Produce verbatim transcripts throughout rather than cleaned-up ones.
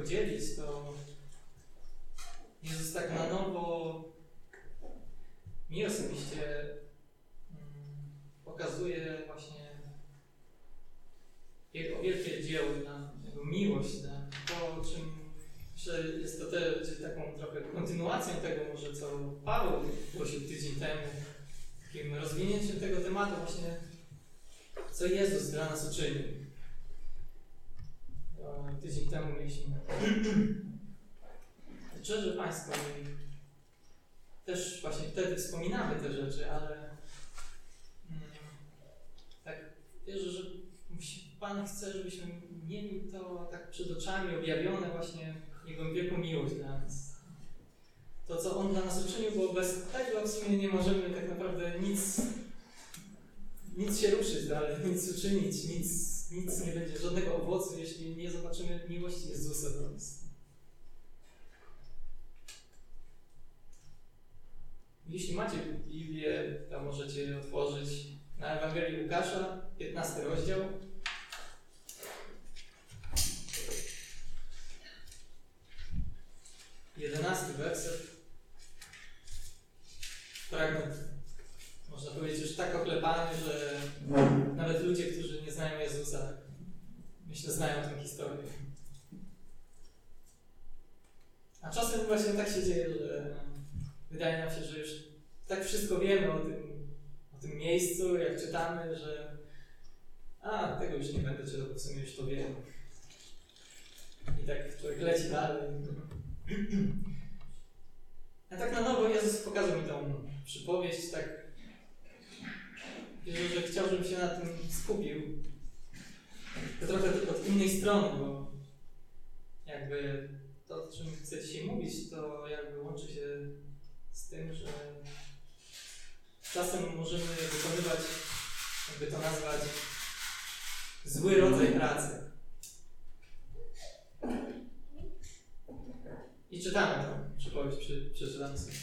podzielić, to Jezus tak na nowo mi osobiście mm, pokazuje właśnie Jego wielkie dzieło, na Jego miłość, na to, czym że jest to też taką trochę kontynuacją tego może, co Paweł głosił tydzień temu, takim rozwinięciem tego tematu właśnie, co Jezus dla nas uczynił. Tydzień temu mieliśmy Wieczerzę Pańską i też właśnie wtedy wspominamy te rzeczy, ale mm, tak wierzę, że Pan chce, żebyśmy mieli to tak przed oczami objawione właśnie Jego wielką miłość dla nas. To, co On dla nas uczynił, bo bez tego w sumie nie możemy tak naprawdę nic, nic się ruszyć dalej, nic uczynić, nic, nic nie będzie, żadnego owocu, jeśli nie zobaczymy miłości Jezusa dla nas. Jeśli macie Biblię, to możecie otworzyć na Ewangelii Łukasza, piętnasty rozdział. Jedenasty werset. Fragment, można powiedzieć, już tak oklepany, że nawet ludzie, którzy nie znają Jezusa, myślę, znają tę historię. A czasem właśnie tak się dzieje, że wydaje nam się, że już tak wszystko wiemy o tym, o tym miejscu, jak czytamy, że a, tego już nie będę czytał, bo w sumie już to wiem. I tak człowiek leci dalej. A tak na nowo Jezus pokazał mi tą przypowieść, tak wierzę, że chciał, żebym się na tym skupił. To trochę od innej strony, bo jakby to, o czym chcę dzisiaj mówić, to jakby łączy się z tym, że czasem możemy wykonywać, jakby to nazwać, zły rodzaj pracy. I czytamy to, przypowieść, przy, przeczytamy sobie.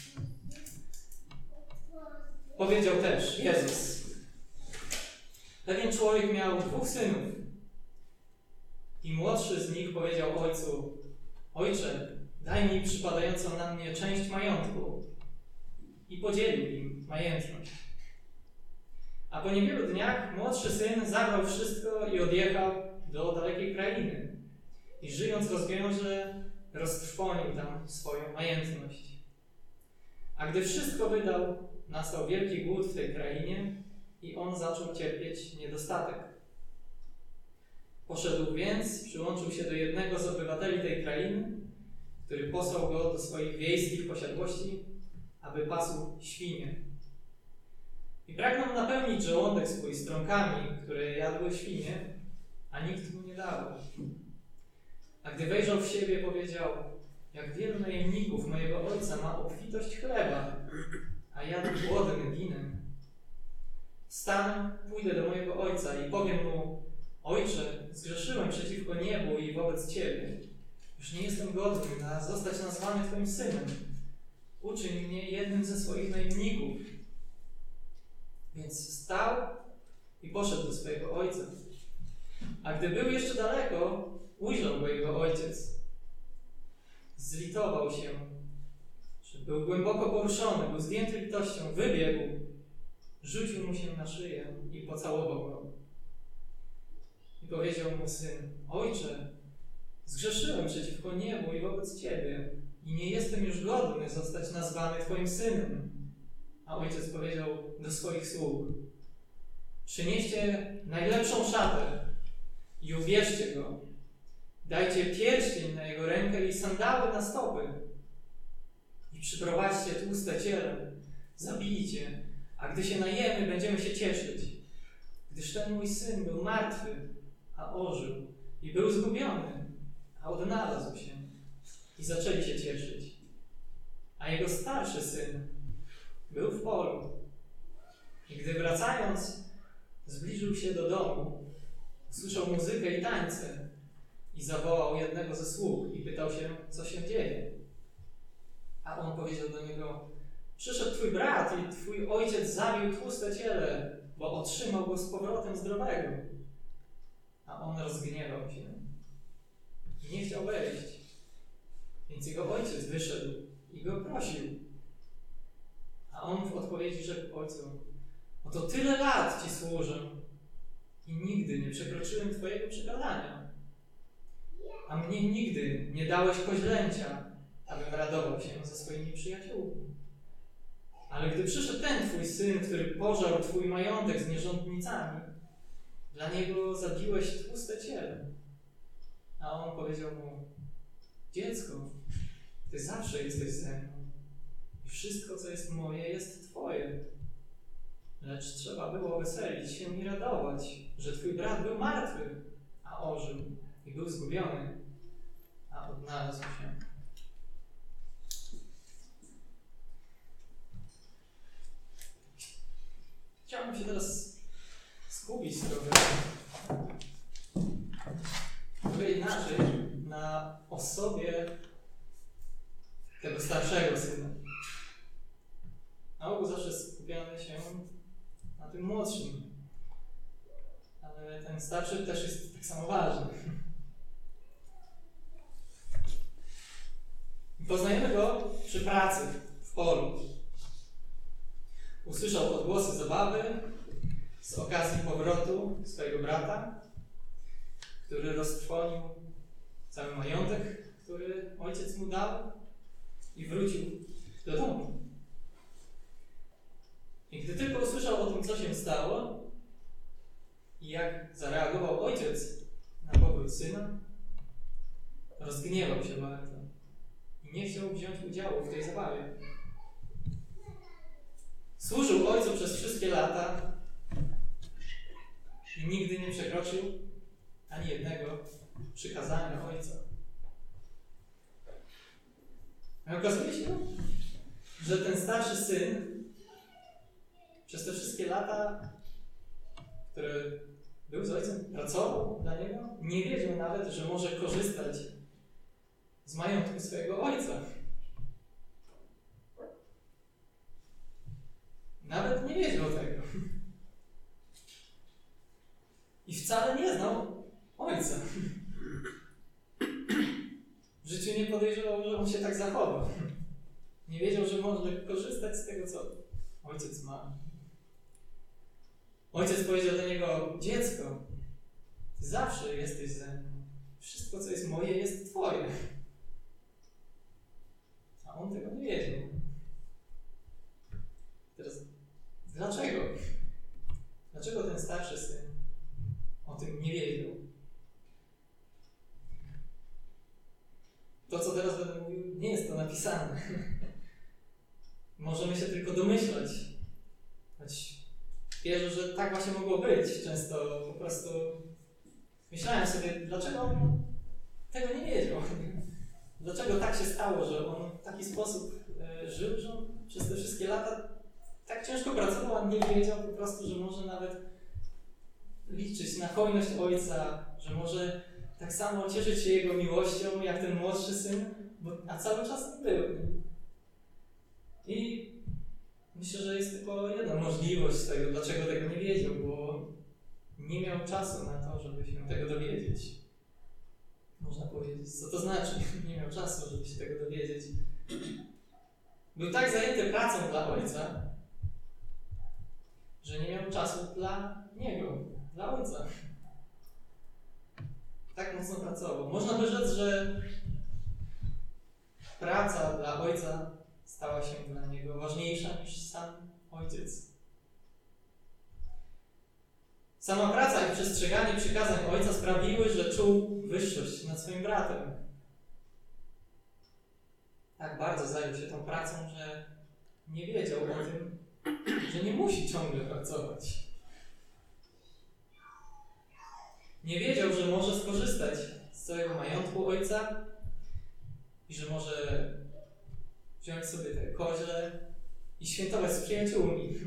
Powiedział też Jezus: pewien człowiek miał dwóch synów i młodszy z nich powiedział ojcu: Ojcze, daj mi przypadającą na mnie część majątku. I podzielił im majętność. A po niewielu dniach młodszy syn zabrał wszystko i odjechał do dalekiej krainy. I żyjąc rozwiąże, roztrwonił tam swoją majętność. A gdy wszystko wydał, nastał wielki głód w tej krainie i on zaczął cierpieć niedostatek. Poszedł więc, przyłączył się do jednego z obywateli tej krainy, który posłał go do swoich wiejskich posiadłości, aby pasł świnie. I pragnął napełnić żołądek swój strąkami, które jadły świnie, a nikt mu nie dał. A gdy wejrzał w siebie, powiedział: jak wielu najemników mojego ojca ma obfitość chleba, a ja głodny ginę. Wstanę, pójdę do mojego ojca i powiem mu: Ojcze, zgrzeszyłem przeciwko niebu i wobec Ciebie. Już nie jestem godny na zostać nazwany Twoim synem. Uczyń mnie jednym ze swoich najemników. Więc wstał i poszedł do swojego ojca. A gdy był jeszcze daleko, ujrzał go jego ojciec. Zlitował się, że był głęboko poruszony, był zdjęty litością, wybiegł, rzucił mu się na szyję i pocałował go. I powiedział mu syn: Ojcze, zgrzeszyłem przeciwko niebu i wobec Ciebie i nie jestem już godny zostać nazwany Twoim synem. A ojciec powiedział do swoich sług: przynieście najlepszą szatę i ubierzcie go. Dajcie pierścień na jego rękę i sandały na stopy. I przyprowadźcie tłuste ciele, zabijcie, a gdy się najemy, będziemy się cieszyć. Gdyż ten mój syn był martwy, a ożył, i był zgubiony, a odnalazł się. I zaczęli się cieszyć. A jego starszy syn był w polu. I gdy wracając, zbliżył się do domu, usłyszał muzykę i tańce i zawołał jednego ze sług i pytał się, co się dzieje. A on powiedział do niego: przyszedł twój brat i twój ojciec zabił tłuste ciele, bo otrzymał go z powrotem zdrowego. A on rozgniewał się i nie chciał wejść. Więc jego ojciec wyszedł i go prosił. A on w odpowiedzi rzekł ojcu: oto tyle lat Ci służę i nigdy nie przekroczyłem Twojego przykazania. A mnie nigdy nie dałeś koźlęcia, abym radował się ze swoimi przyjaciółmi. Ale gdy przyszedł ten Twój syn, który pożarł Twój majątek z nierządnicami, dla niego zabiłeś tłuste ciele. A on powiedział mu: dziecko, Ty zawsze jesteś ze mną i wszystko, co jest moje, jest Twoje. Lecz trzeba było weselić się i radować, że Twój brat był martwy, a ożył, i był zgubiony, a odnalazł się. Chciałbym się teraz skupić trochę, trochę inaczej na osobie tego starszego syna. Na ogół zawsze skupiamy się na tym młodszym, ale ten starszy też jest tak samo ważny. Poznajemy go przy pracy w polu. Usłyszał odgłosy zabawy z okazji powrotu swojego brata, który roztrwonił cały majątek, który ojciec mu dał, i wrócił do domu. I gdy tylko usłyszał o tym, co się stało i jak zareagował ojciec na powrót syna, rozgniewał się bardzo i nie chciał wziąć udziału w tej zabawie. Służył ojcu przez wszystkie lata i nigdy nie przekroczył ani jednego przykazania ojca. A okazuje się, że ten starszy syn przez te wszystkie lata, które był z ojcem, pracował dla niego, nie wiedział nawet, że może korzystać z majątku swojego ojca. Nawet nie wiedział tego. I wcale nie znał ojca. W życiu nie podejrzewał, że on się tak zachowa. Nie wiedział, że może korzystać z tego, co ojciec ma. Ojciec powiedział do niego: dziecko, Ty zawsze jesteś ze mną. Wszystko, co jest moje, jest Twoje. A on tego nie wiedział. Teraz, dlaczego? Dlaczego ten starszy syn o tym nie wiedział? To, co teraz będę mówił, nie jest to napisane. Możemy się tylko domyślać. Choć wierzę, że tak właśnie mogło być. Często po prostu myślałem sobie, dlaczego on tego nie wiedział. Dlaczego tak się stało, że on w taki sposób e, żył, że on przez te wszystkie lata tak ciężko pracował, a nie wiedział po prostu, że może nawet liczyć na hojność ojca, że może tak samo cieszyć się jego miłością, jak ten młodszy syn, bo, a cały czas był. I myślę, że jest tylko jedna możliwość tego, dlaczego tego nie wiedział, bo nie miał czasu na to, żeby się tego dowiedzieć. Można powiedzieć, co to znaczy. Nie miał czasu, żeby się tego dowiedzieć. Był tak zajęty pracą dla ojca, że nie miał czasu dla niego, dla ojca. Tak mocno pracował. Można by rzec, że praca dla ojca stała się dla niego ważniejsza niż sam ojciec. Sama praca i przestrzeganie przykazań ojca sprawiły, że czuł wyższość nad swoim bratem. Tak bardzo zajął się tą pracą, że nie wiedział o tym, że nie musi ciągle pracować. Nie wiedział, że może skorzystać z całego majątku ojca i że może wziąć sobie te koźle i świętować z przyjaciółmi.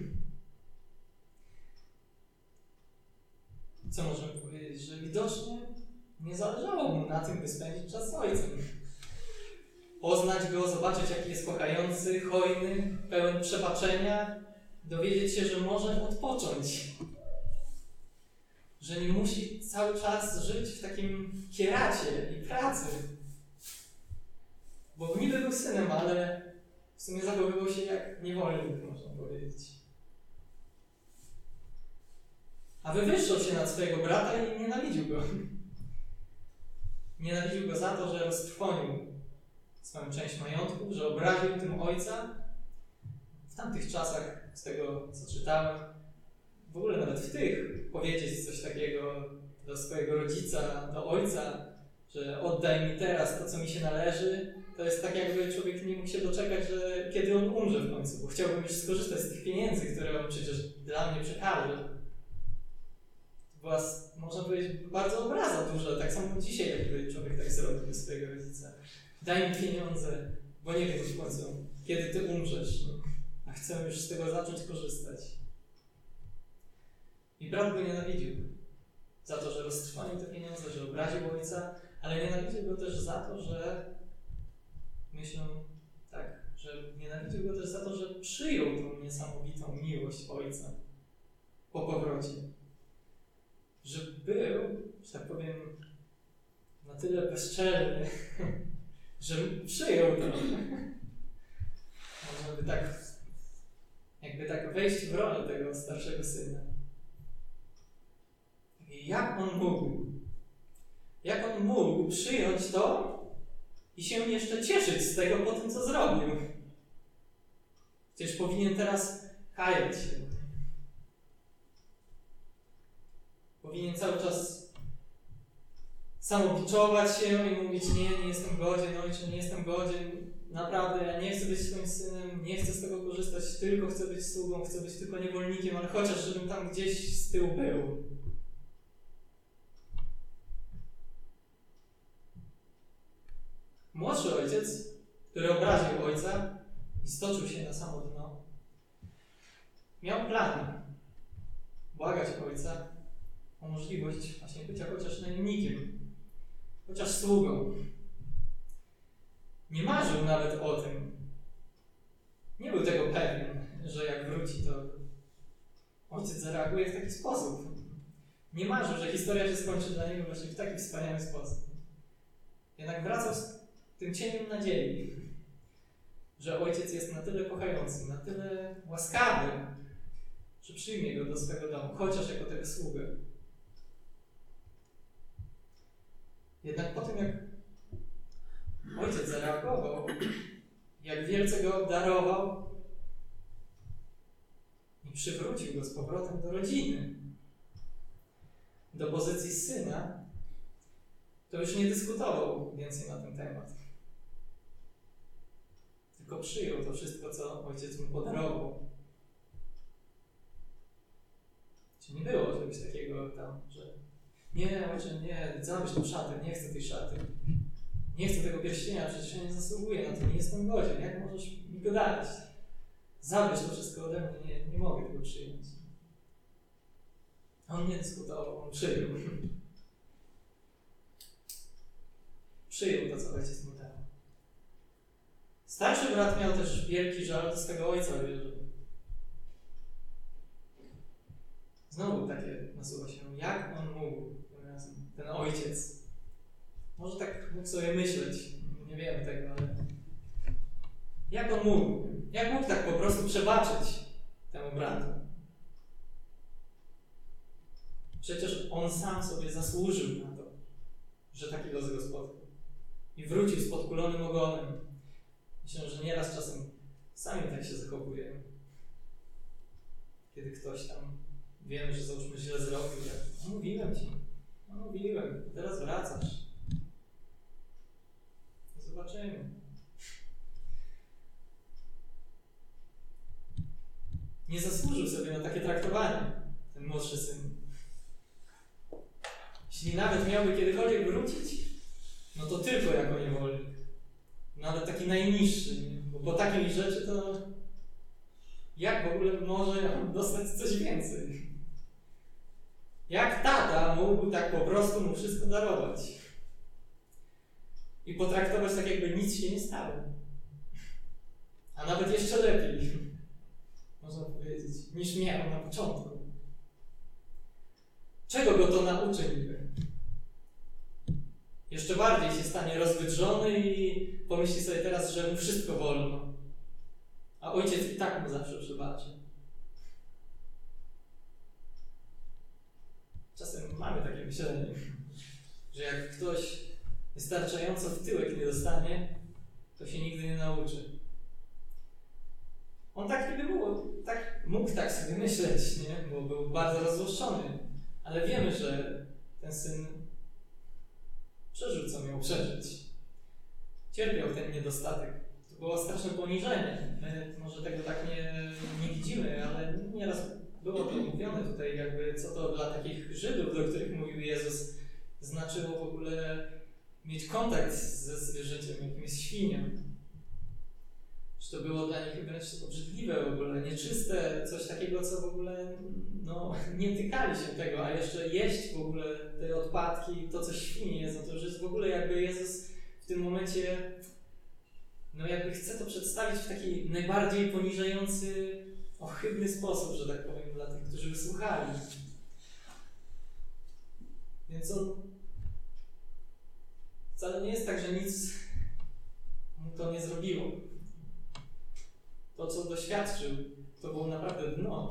Co możemy powiedzieć? Że widocznie nie zależało mu na tym, by spędzić czas z ojcem. Poznać go, zobaczyć, jaki jest kochający, hojny, pełen przebaczenia, dowiedzieć się, że może odpocząć. Że nie musi cały czas żyć w takim kieracie i pracy. Bo niby był synem, ale w sumie zachowywał się jak niewolnik, można powiedzieć. A wywyższał się nad swojego brata i nienawidził go. Nienawidził go za to, że roztrwonił swoją część majątku, że obraził tym ojca. W tamtych czasach, z tego co czytałem, w ogóle nawet w tych, powiedzieć coś takiego do swojego rodzica, do ojca, że oddaj mi teraz to, co mi się należy, to jest tak, jakby człowiek nie mógł się doczekać, że kiedy on umrze w końcu, bo chciałbym już skorzystać z tych pieniędzy, które on przecież dla mnie przekaże. To była, można powiedzieć, bardzo obraza duża, tak samo dzisiaj, jakby człowiek tak zrobił do swojego rodzica. Daj mi pieniądze, bo nie wiem w końcu, kiedy ty umrzesz, no, a chcę już z tego zacząć korzystać. I brat go nienawidził za to, że roztrwonił te pieniądze, że obraził ojca, ale nienawidził go też za to, że myślę, tak, że nienawidził go też za to, że przyjął tą niesamowitą miłość ojca po powrocie. Że był, że tak powiem, na tyle bezczelny, że przyjął to. Można by tak, jakby tak wejść w rolę tego starszego syna. I jak on mógł? Jak on mógł przyjąć to i się jeszcze cieszyć z tego po tym, co zrobił? Przecież powinien teraz kajać się. Powinien cały czas samobiczować się i mówić: nie, nie jestem godzien, ojcze, nie jestem godzien. Naprawdę, ja nie chcę być twoim synem, nie chcę z tego korzystać, tylko chcę być sługą, chcę być tylko niewolnikiem, ale chociaż żebym tam gdzieś z tyłu był. Młodszy ojciec, który obraził ojca i stoczył się na samo dno, miał plan błagać ojca o możliwość właśnie bycia chociaż najemnikiem, chociaż sługą. Nie marzył nawet o tym. Nie był tego pewien, że jak wróci, to ojciec zareaguje w taki sposób. Nie marzył, że historia się skończy dla niego właśnie w taki wspaniały sposób. Jednak wracał z tym cieniem nadziei, że ojciec jest na tyle kochający, na tyle łaskawy, że przyjmie go do swego domu, chociaż jako tego sługę. Jednak po tym, jak ojciec zareagował, jak wielce go obdarował i przywrócił go z powrotem do rodziny, do pozycji syna, to już nie dyskutował więcej na ten temat. Tylko przyjął to wszystko, co ojciec mu podarował. Czy nie było czegoś takiego tam, że nie, ojcze, nie, zabierz tą szatę, nie chcę tej szaty. Nie chcę tego pierścienia, przecież ja nie zasługuję na to, nie jestem godzien. Jak możesz mi go dać? Zabierz to wszystko ode mnie, nie, nie mogę tego przyjąć. On nie dyskutował, on przyjął. Przyjął to, co ojciec mu dał. Starszy brat miał też wielki żal do swego ojca, wierzę. Znowu takie nasuwa się, jak on mógł tym razem, ten ojciec. Może tak mógł sobie myśleć, nie wiemy tego, ale jak on mógł? Jak mógł tak po prostu przebaczyć temu bratu? Przecież on sam sobie zasłużył na to, że taki los go spotkał. I wrócił z podkulonym ogonem. Myślę, że nieraz czasem sami tak się zachowujemy. Kiedy ktoś tam, wiemy, że załóżmy źle zrobił, tak, no mówiłem ci, no mówiłem, teraz wracasz. Zobaczymy. Nie zasłużył sobie na takie traktowanie ten młodszy syn. Jeśli nawet miałby kiedykolwiek wrócić, no to tylko jako niewolnik. Nawet taki najniższy, nie? Bo po takiej rzeczy to jak w ogóle może dostać coś więcej? Jak tata mógł tak po prostu mu wszystko darować? I potraktować tak, jakby nic się nie stało. A nawet jeszcze lepiej, można powiedzieć, niż miał na początku. Czego go to nauczy niby? jeszcze bardziej się stanie rozwydrzony i pomyśli sobie teraz, że mu wszystko wolno. A ojciec i tak mu zawsze przebaczy. Czasem mamy takie myślenie, że jak ktoś wystarczająco w tyłek nie dostanie, to się nigdy nie nauczy. On tak niby mógł, tak, mógł tak sobie myśleć, nie? Bo był bardzo rozzłoszczony. Ale wiemy, że ten syn przeżył, co miał przeżyć. Cierpiał ten niedostatek. To było straszne poniżenie. My może tego tak nie, nie widzimy, ale nieraz było to mówione tutaj, jakby co to dla takich Żydów, do których mówił Jezus, znaczyło w ogóle mieć kontakt ze zwierzęciem, jakimś świniem. Że to było dla nich wręcz obrzydliwe w ogóle, nieczyste, coś takiego, co w ogóle no, nie tykali się tego, a jeszcze jeść w ogóle te odpadki, to co świnie jedzą, to już jest w ogóle jakby Jezus w tym momencie no jakby chce to przedstawić w taki najbardziej poniżający, ohydny sposób, że tak powiem, dla tych, którzy wysłuchali. Więc on wcale nie jest tak, że nic mu to nie zrobiło. To, co doświadczył, to było naprawdę dno.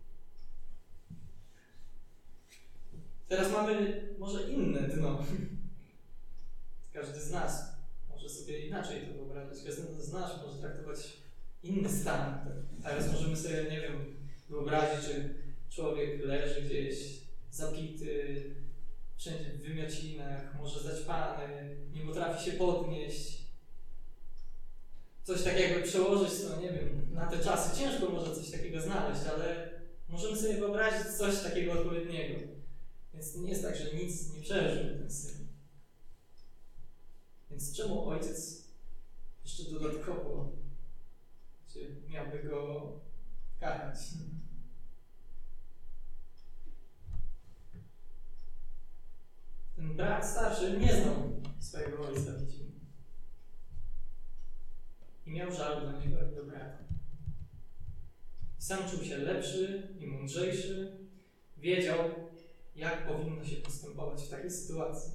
Teraz mamy może inne dno. Każdy z nas może sobie inaczej to wyobrazić. Każdy z nas może traktować inny stan. Teraz możemy sobie, nie wiem, wyobrazić, że człowiek leży gdzieś zapity, wszędzie w wymiocinach, może zaćpany, nie potrafi się podnieść. Coś takiego jakby przełożyć, no nie wiem, na te czasy. Ciężko może coś takiego znaleźć, ale możemy sobie wyobrazić coś takiego odpowiedniego. Więc nie jest tak, że nic nie przeżył ten syn. Więc czemu ojciec jeszcze dodatkowo miałby go karać? Ten brat starszy nie znał swojego ojca, widzimy. I miał żal do niego i do brata. I sam czuł się lepszy i mądrzejszy. Wiedział, jak powinno się postępować w takiej sytuacji.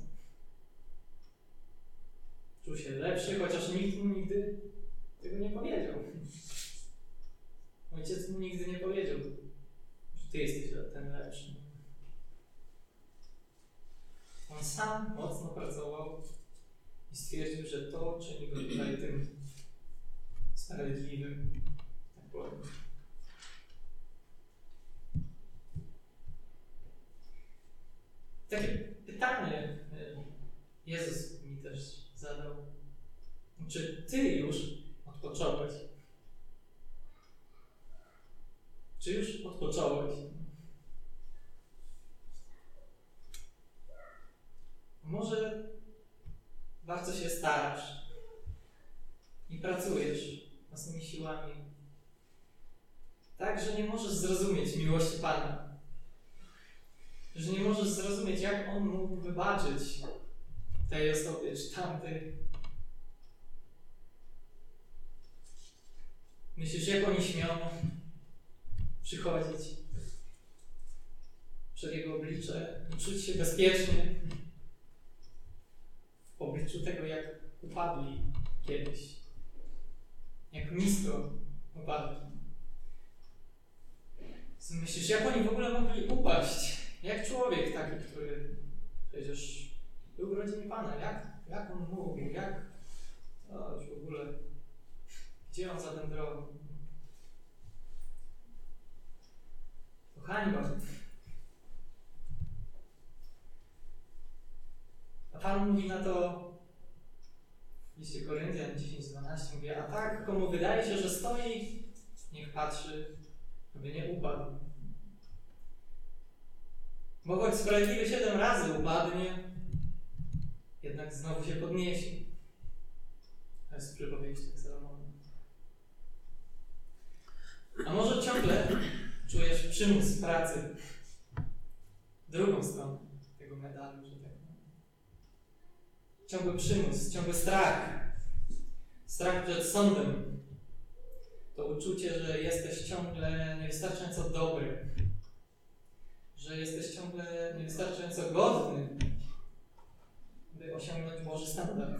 Czuł się lepszy, chociaż nikt mu nigdy tego nie powiedział. Ojciec mu nigdy nie powiedział, że ty jesteś ten lepszy. On sam mocno pracował i stwierdził, że to czyni go tutaj tym sprawiedliwym, tak powiem. Takie pytanie Jezus mi też zadał. Czy ty już odpocząłeś? Czy już odpocząłeś? Może bardzo się starasz i pracujesz własnymi siłami, tak, że nie możesz zrozumieć miłości Pana. Że nie możesz zrozumieć, jak On mógł wybaczyć tej osobie czy tamtej. Myślisz, jak oni śmią przychodzić przed Jego oblicze i czuć się bezpiecznie w obliczu tego, jak upadli kiedyś. Jak nisko upadli. Myślisz, jak oni w ogóle mogli upaść? Jak człowiek taki, który przecież był w rodzinie Pana, jak, jak on mógł, jak, o, już w ogóle, gdzie on zawędrował? To hańba. A Pan mówi na to w liście Koryntian dziesięć dwanaście, mówi, a tak, komu wydaje się, że stoi, niech patrzy, aby nie upadł. Bo choć sprawiedliwy siedem razy upadnie, jednak znowu się podniesie. To jest przypowieść tak Salomona. A może ciągle czujesz przymus pracy, drugą stronę tego medalu, że tak powiem. Ciągły przymus, ciągły strach. Strach przed sądem. To uczucie, że jesteś ciągle niewystarczająco dobry. Że jesteś ciągle niewystarczająco godny, by by osiągnąć Boży standard.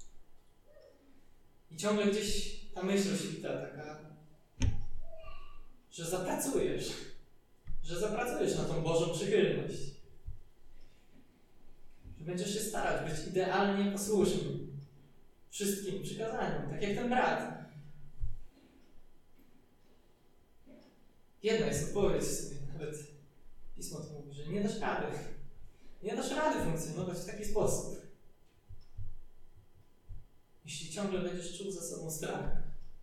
I ciągle gdzieś ta myśl rozkwita taka, że zapracujesz, że zapracujesz na tą Bożą przychylność. Że będziesz się starać być idealnie posłuszny wszystkim przykazaniom, tak jak ten brat. Jedna jest odpowiedź, nawet Pismo to mówi, że nie dasz rady. Nie dasz rady funkcjonować w taki sposób. Jeśli ciągle będziesz czuł za sobą strach.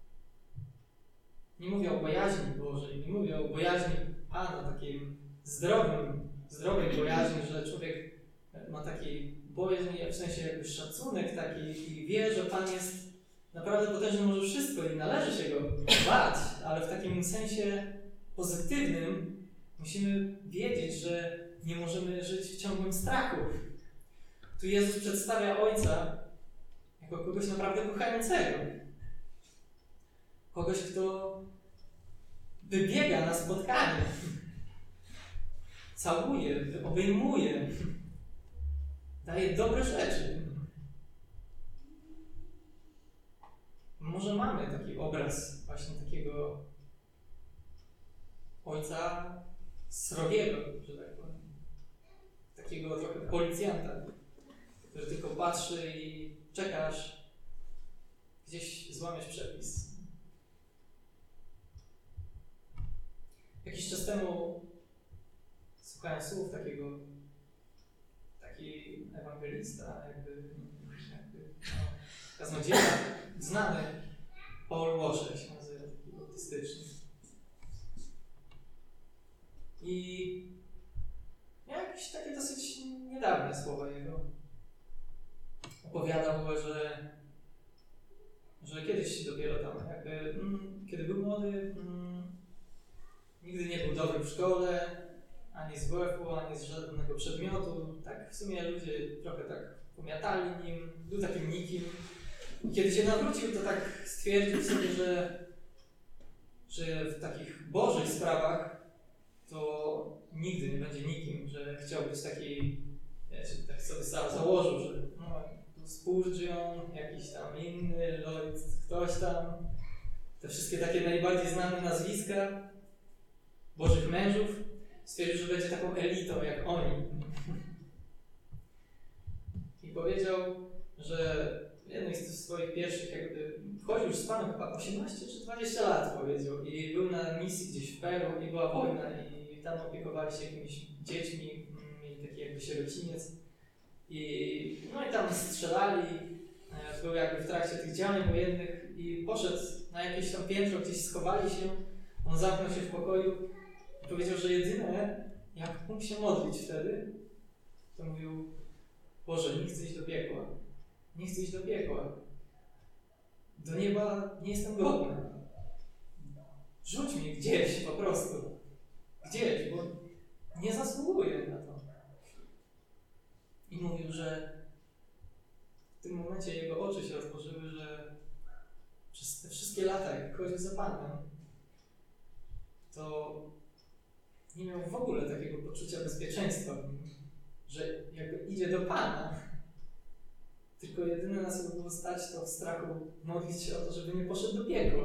Nie mówię o bojaźni Bożej, nie mówię o bojaźni Pana, takim zdrowym, zdrowej bojaźni, że człowiek ma taki bojaźń, w sensie jakby szacunek taki i wie, że Pan jest naprawdę potężny, może wszystko i należy się go bać, ale w takim sensie pozytywnym musimy wiedzieć, że nie możemy żyć w ciągłym strachu. Tu Jezus przedstawia Ojca jako kogoś naprawdę kochającego. Kogoś, kto wybiega na spotkanie. Całuje, obejmuje. Daje dobre rzeczy. Może mamy taki obraz właśnie takiego ojca srogiego, że tak powiem. Takiego trochę policjanta, który tylko patrzy i czekasz, gdzieś złamiesz przepis. Jakiś czas temu słuchałem słów takiego, taki ewangelista, jakby, jakby no, kaznodzieja, znany, Paul Washer się nazywa, taki autystyczny. I miał jakieś takie dosyć niedawne słowa jego. Opowiadał, że, że kiedyś dopiero tam, jakby, mm, kiedy był młody, mm, nigdy nie był dobry w szkole, ani z W F-u, ani z żadnego przedmiotu. Tak w sumie ludzie trochę tak pomiatali nim, był takim nikim. I kiedy się nawrócił, to tak stwierdził sobie, że, że w takich bożych sprawach to nigdy nie będzie nikim, że chciał być taki, wiecie, tak sobie za, założył, że no, Spurgeon, jakiś tam inny, Lloyd, ktoś tam, te wszystkie takie najbardziej znane nazwiska bożych mężów, stwierdził, że będzie taką elitą jak oni. I powiedział, że w jednej z swoich pierwszych jakby wchodził już z Panem chyba osiemnaście czy dwadzieścia lat, powiedział, i był na misji gdzieś w Peru i była wojna i tam opiekowali się jakimiś dziećmi, mieli taki jakby sierociniec i no i tam strzelali, był jakby w trakcie tych działań wojennych i poszedł na jakieś tam piętro, gdzieś schowali się, on zamknął się w pokoju i powiedział, że jedyne jak mógł się modlić wtedy, to mówił: Boże, nie chcę iść do piekła. Nie chcę iść do piekła. Do nieba nie jestem godny. Rzuć mnie gdzieś po prostu. Gdzieś, bo nie zasługuję na to. I mówił, że w tym momencie jego oczy się otworzyły, że przez te wszystkie lata, jak chodził za Panem, to nie miał w ogóle takiego poczucia bezpieczeństwa, że jakby idzie do Pana, tylko jedyne na co było stać, to w strachu modlić się o to, żeby nie poszedł do piekła.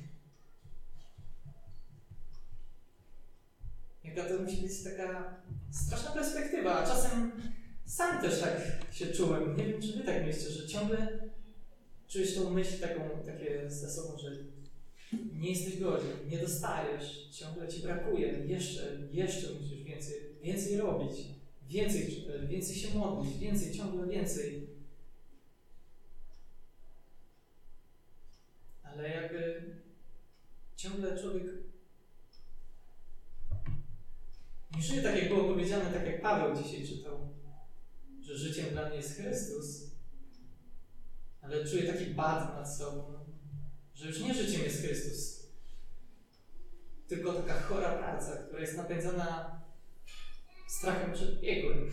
Jaka to musi być taka straszna perspektywa, a czasem sam też tak się czułem. Nie wiem, czy wy tak myślicie, że ciągle czujesz tą myśl taką, takie ze sobą, że nie jesteś godzien, nie dostajesz, ciągle ci brakuje, jeszcze, jeszcze musisz więcej, więcej robić, więcej czytać, więcej się modlić, więcej, ciągle więcej. Ale jakby ciągle człowiek nie żyje tak, jak było powiedziane, tak jak Paweł dzisiaj czytał, że życiem dla mnie jest Chrystus, ale czuje taki bad nad sobą, że już nie życiem jest Chrystus, tylko taka chora praca, która jest napędzana strachem przed piekłem.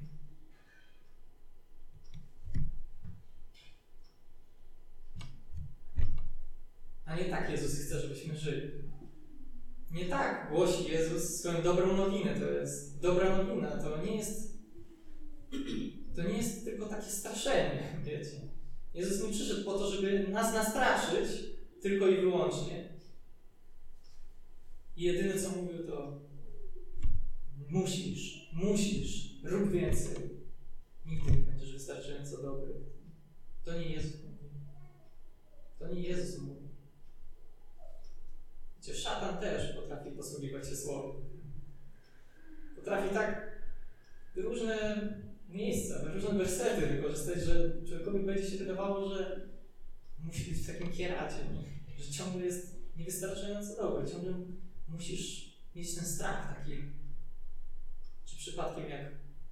A nie tak Jezus chce, żebyśmy żyli. Nie tak głosi Jezus swoją dobrą nowinę. To jest dobra nowina. To nie jest to nie jest tylko takie straszenie, wiecie. Jezus nie przyszedł po to, żeby nas nastraszyć tylko i wyłącznie. I jedyne co mówił to musisz, musisz, rób więcej. Nigdy nie będziesz wystarczająco dobry. To nie Jezus mówi. To nie Jezus mówi. Wiecie, szatan też potrafi posługiwać się słowem. Potrafi tak różne miejsca, różne wersety wykorzystać, że człowiekowi będzie się wydawało, że musi być w takim kieracie, nie? Że ciągle jest niewystarczająco dobry, ciągle musisz mieć ten strach taki. Czy przypadkiem jak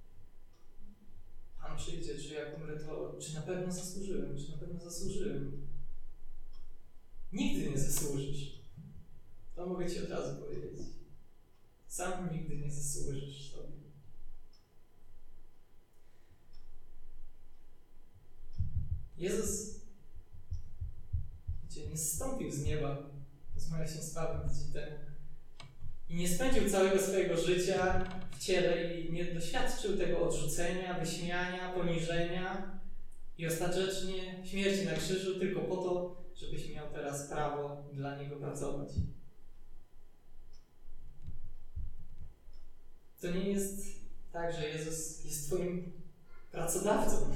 Pan przyjdzie, czy jak umrę, to czy na pewno zasłużyłem, czy na pewno zasłużyłem. Nigdy nie zasłużysz. To mogę Ci od razu powiedzieć. Sam nigdy nie zasłużysz sobie. Jezus, wiecie, nie zstąpił z nieba, rozmawialiśmy z Pawłem tydzień temu, i nie spędził całego swojego życia w ciele i nie doświadczył tego odrzucenia, wyśmiania, poniżenia i ostatecznie śmierci na krzyżu tylko po to, żebyś miał teraz prawo dla Niego pracować. To nie jest tak, że Jezus jest Twoim pracodawcą.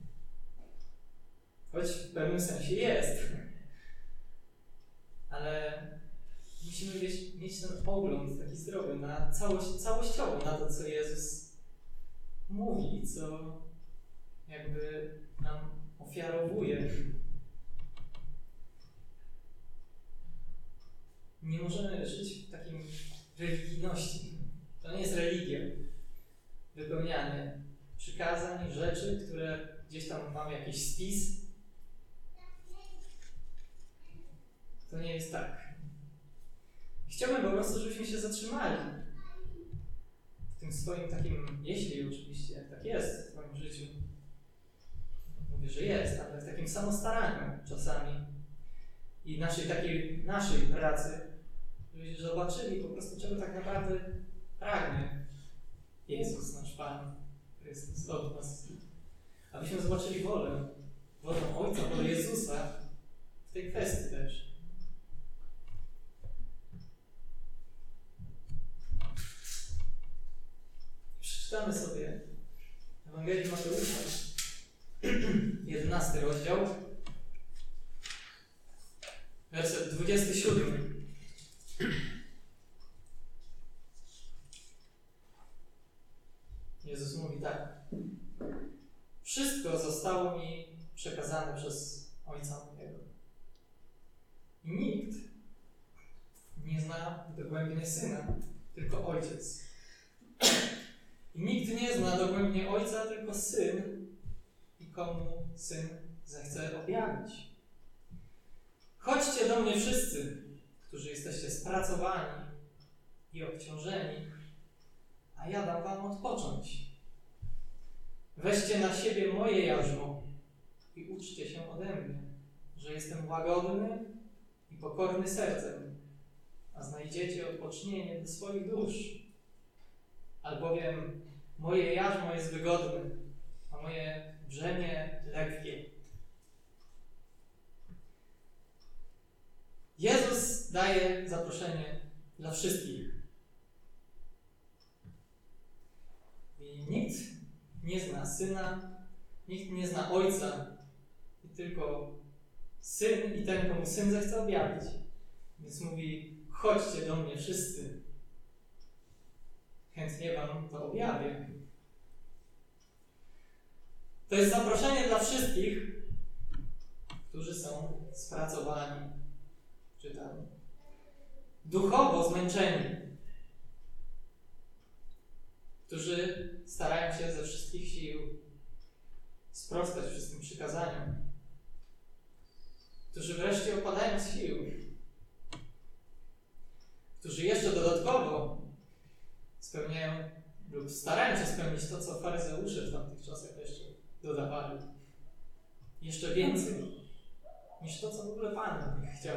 Choć w pewnym sensie jest. Ale musimy mieć, mieć ten ogląd taki zdrowy, na całość, całościowo na to, co Jezus mówi, co jakby nam ofiarowuje. Nie możemy żyć w takim religijności. To nie jest religia. Wypełnianie przykazań, rzeczy, które gdzieś tam mamy jakiś spis. To nie jest tak. Chciałbym po prostu, żebyśmy się zatrzymali w tym swoim takim, jeśli oczywiście tak jest w Twoim życiu. Mówię, że jest, ale w takim samostaraniu czasami i naszej takiej, naszej pracy, żebyśmy zobaczyli po prostu, czego tak naprawdę pragnie Jezus, nasz Pan Chrystus od nas. Abyśmy zobaczyli wolę, wolę Ojca, wolę Jezusa w tej kwestii też. Przeczytamy sobie Ewangelię Mateusza, jedenasty rozdział, werset dwudziesty siódmy. Jezus mówi tak. Wszystko zostało mi przekazane przez Ojca mojego. I nikt nie zna dogłębnie Syna, tylko Ojciec. I nikt nie zna dogłębnie Ojca, tylko Syn i komu Syn zechce objawić. Chodźcie do mnie wszyscy, którzy jesteście spracowani i obciążeni, a ja dam wam odpocząć. Weźcie na siebie moje jarzmo i uczcie się ode mnie, że jestem łagodny i pokorny sercem, a znajdziecie odpocznienie do swoich dusz. Albowiem moje jarzmo jest wygodne, a moje brzemię lekkie. Jezus daje zaproszenie dla wszystkich. I nikt nie zna Syna, nikt nie zna Ojca, i tylko Syn i ten, komu Syn zechce objawić. Więc mówi, chodźcie do mnie wszyscy. Chętnie wam to objawię. To jest zaproszenie dla wszystkich, którzy są spracowani, czytamy, duchowo zmęczeni, którzy starają się ze wszystkich sił sprostać wszystkim przykazaniom, którzy wreszcie opadają z sił, którzy jeszcze dodatkowo spełniają lub starają się spełnić to, co faryzeusze w tamtych czasach jeszcze dodawali. Jeszcze więcej niż to, co w ogóle Pan od nich chciał.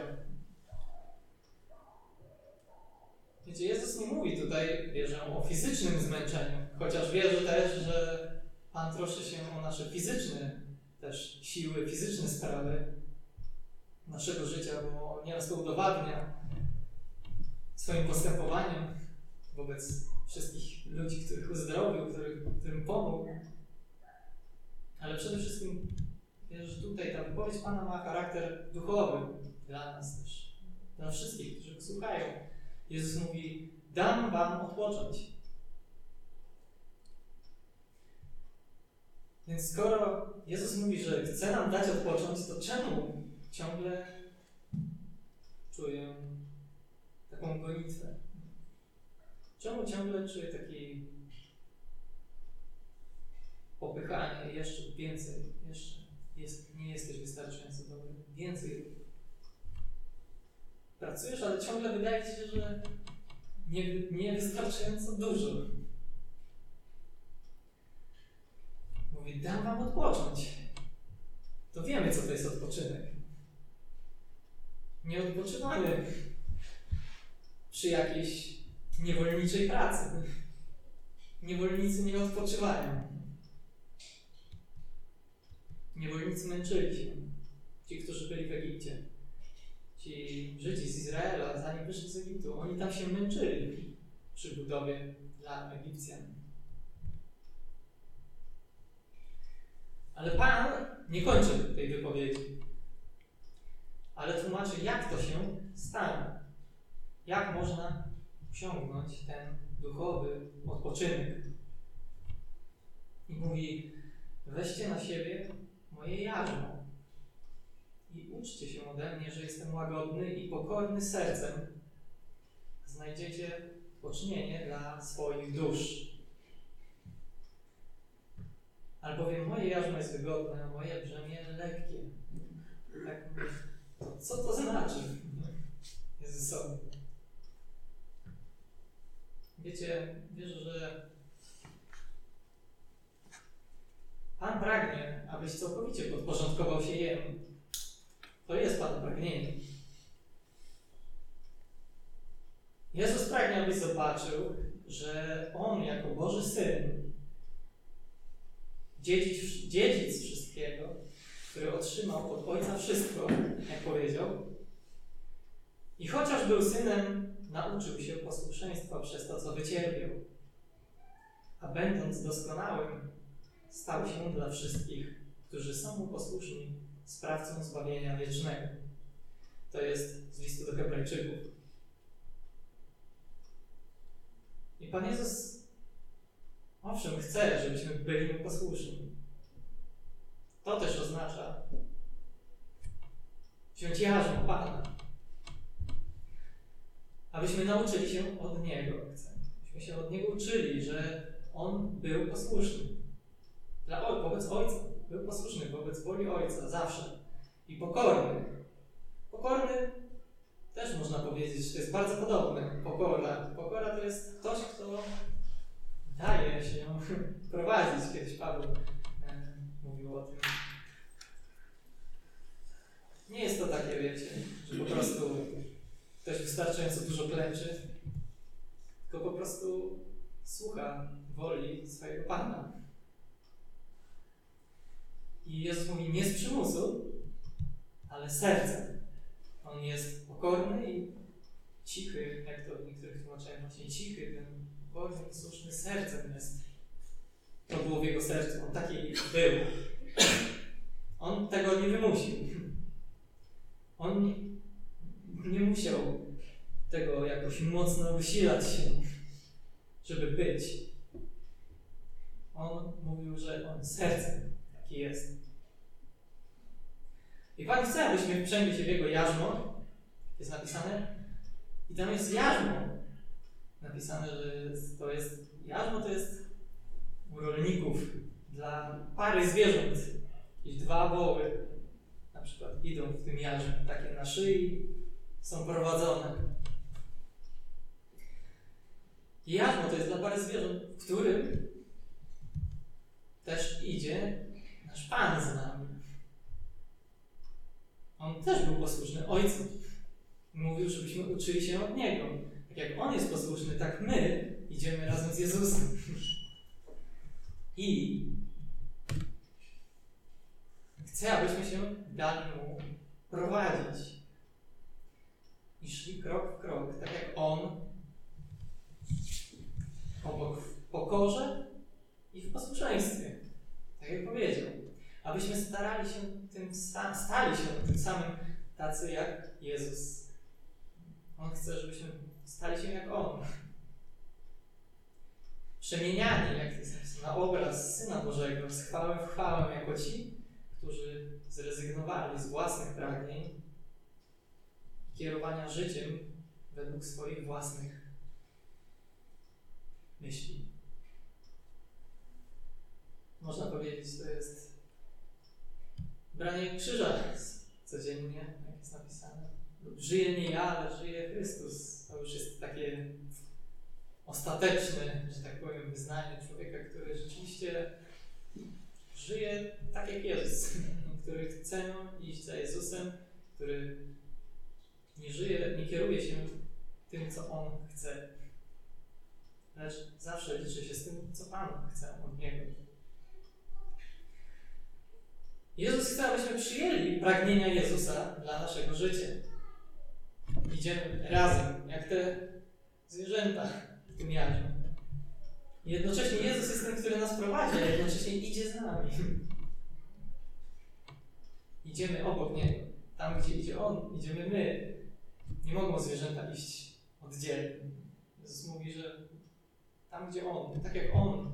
Wiecie, Jezus nie mówi tutaj, wierzę, o fizycznym zmęczeniu, chociaż wierzę też, że Pan troszczy się o nasze fizyczne też siły, fizyczne sprawy naszego życia, bo nieraz to udowadnia swoim postępowaniem wobec wszystkich ludzi, których uzdrowił, których, którym pomógł. Ale przede wszystkim wierzę, że tutaj ta wypowiedź Pana ma charakter duchowy dla nas też, dla wszystkich, którzy słuchają. Jezus mówi: dam wam odpocząć. Więc skoro Jezus mówi, że chce nam dać odpocząć, to czemu ciągle czuję taką gonitwę? Czemu ciągle czuję takie popychanie, jeszcze więcej, jeszcze jest, nie jesteś wystarczająco dobry, więcej rób. Pracujesz, ale ciągle wydaje ci się, że nie, nie wystarczająco dużo. Mówi: dam wam odpocząć. To wiemy, co to jest odpoczynek. Nie odpoczywamy przy jakiejś niewolniczej pracy. Niewolnicy nie odpoczywają. Niewolnicy męczyli się. Ci, którzy byli w Egipcie. Ci Żydzi z Izraela, zanim wyszli z Egiptu, oni tam się męczyli przy budowie dla Egipcjan. Ale Pan nie kończy tej wypowiedzi, ale tłumaczy, jak to się stanie. Jak można osiągnąć ten duchowy odpoczynek. I mówi: weźcie na siebie moje jarzmo i uczcie się ode mnie, że jestem łagodny i pokorny sercem. Znajdziecie odpocznienie dla swoich dusz. Albowiem moje jarzmo jest wygodne, a moje brzemię lekkie. Tak mówię. To co to znaczy Jezusowi? Wiecie, wierzę, że Pan pragnie, abyś całkowicie podporządkował się Jemu. To jest Pana pragnienie. Jezus pragnie, abyś zobaczył, że On jako Boży Syn, dziedzic, dziedzic wszystkiego, który otrzymał od Ojca wszystko, jak powiedział, i chociaż był Synem, nauczył się posłuszeństwa przez to, co wycierpiał. A będąc doskonałym, stał się dla wszystkich, którzy są mu posłuszni, sprawcą zbawienia wiecznego. To jest z listu do Hebrajczyków. I Pan Jezus, owszem, chce, żebyśmy byli mu posłuszni. To też oznacza wziąć jarzmo Pana, abyśmy nauczyli się od Niego. Abyśmy się od Niego uczyli, że On był posłuszny. Dla, wobec Ojca. Był posłuszny wobec woli Ojca zawsze. I pokorny. Pokorny też można powiedzieć, że to jest bardzo podobne. Pokora. Pokora to jest ktoś, kto daje się prowadzić. Kiedyś Paweł e, mówił o tym. Nie jest to takie, wiecie, że po prostu ktoś wystarczająco dużo klęczy, tylko po prostu słucha woli swojego Pana. I Jezus mówi nie z przymusu, ale sercem. On jest pokorny i cichy, jak to w niektórych tłumaczeniach właśnie cichy, ten wolny, posłuszny sercem jest. To było w jego sercu. On taki był. On tego nie wymusił. On nie musiał tego jakoś mocno wysilać się, żeby być. On mówił, że on sercem taki jest. I Pan chce, abyśmy wprzęgli się w Jego jarzmo. Jest napisane. I tam jest jarzmo. Napisane, że to jest jarzmo to jest u rolników dla pary zwierząt. Jakieś dwa woły na przykład idą w tym jarzmie, takie na szyi są prowadzone. I jarzmo to jest dla pary zwierząt, w którym też idzie nasz Pan z nami. On też był posłuszny Ojcu. Mówił, żebyśmy uczyli się od Niego. Tak jak On jest posłuszny, tak my idziemy razem z Jezusem. I Chce, abyśmy się dali Mu prowadzić. I szli krok w krok, tak jak On, obok w pokorze i w posłuszeństwie. Tak jak powiedział. Abyśmy starali się tym, stali się tym samym tacy jak Jezus. On chce, żebyśmy stali się jak On. Przemieniani, jak to jest napisane, na obraz Syna Bożego, z chwały w chwałę, jako ci, którzy zrezygnowali z własnych pragnień, kierowania życiem według swoich własnych myśli. Można powiedzieć, to jest branie krzyża codziennie, jak jest napisane. Żyje nie ja, ale żyje Chrystus. To już jest takie ostateczne, że tak powiem, wyznanie człowieka, który rzeczywiście żyje tak jak Jezus, który chce iść za Jezusem, który nie żyje, nie kieruje się tym, co On chce, lecz zawsze liczy się z tym, co Pan chce od Niego. Jezus chce, abyśmy przyjęli pragnienia Jezusa dla naszego życia. Idziemy razem, jak te zwierzęta w tumiarzu. Jednocześnie Jezus jest tym, który nas prowadzi, a jednocześnie idzie z nami. Idziemy obok Niego. Tam, gdzie idzie On, idziemy my. Nie mogą zwierzęta iść oddzielnie. Jezus mówi, że tam, gdzie On, tak jak On,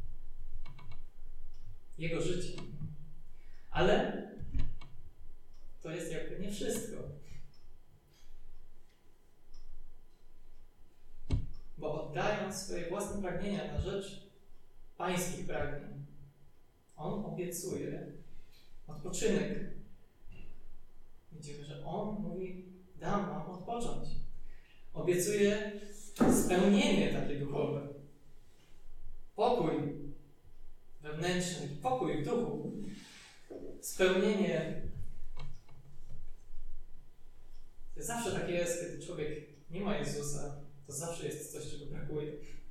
Jego życie. Ale to jest jakby nie wszystko. Bo oddając swoje własne pragnienia na rzecz pańskich pragnień, On obiecuje odpoczynek. Widzimy, że On mówi, dam wam odpocząć. Obiecuje spełnienie takie duchowe. Pokój wewnętrzny, pokój w duchu. Spełnienie. Zawsze tak jest, kiedy człowiek nie ma Jezusa, to zawsze jest coś, czego brakuje.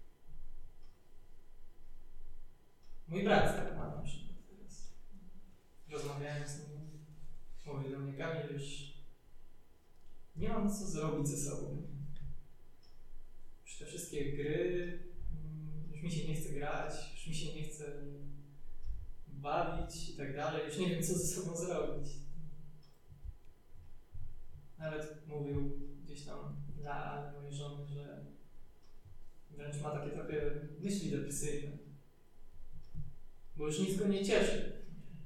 Mój brat tak ma na przykład teraz. Rozmawiałem z nim, mówi do mnie, Kamil, już nie mam co zrobić ze sobą. Już te wszystkie gry, już mi się nie chce grać, już mi się nie chce bawić i tak dalej. Już nie wiem, co ze sobą zrobić. Nawet mówił gdzieś tam dla mojej żony, że wręcz ma takie trochę myśli depresyjne. Bo już nic go nie cieszy.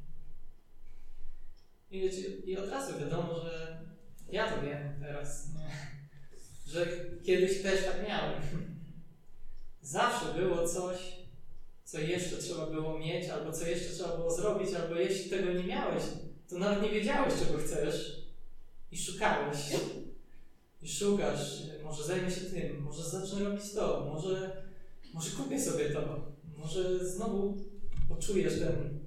I, wiecie, i od razu wiadomo, że ja to wiem teraz, nie? Że kiedyś też tak miałem. Zawsze było coś, co jeszcze trzeba było mieć, albo co jeszcze trzeba było zrobić, albo jeśli tego nie miałeś, to nawet nie wiedziałeś, czego chcesz i szukałeś. I szukasz, może zajmę się tym, może zacznę robić to, może, może kupię sobie to, może znowu poczujesz ten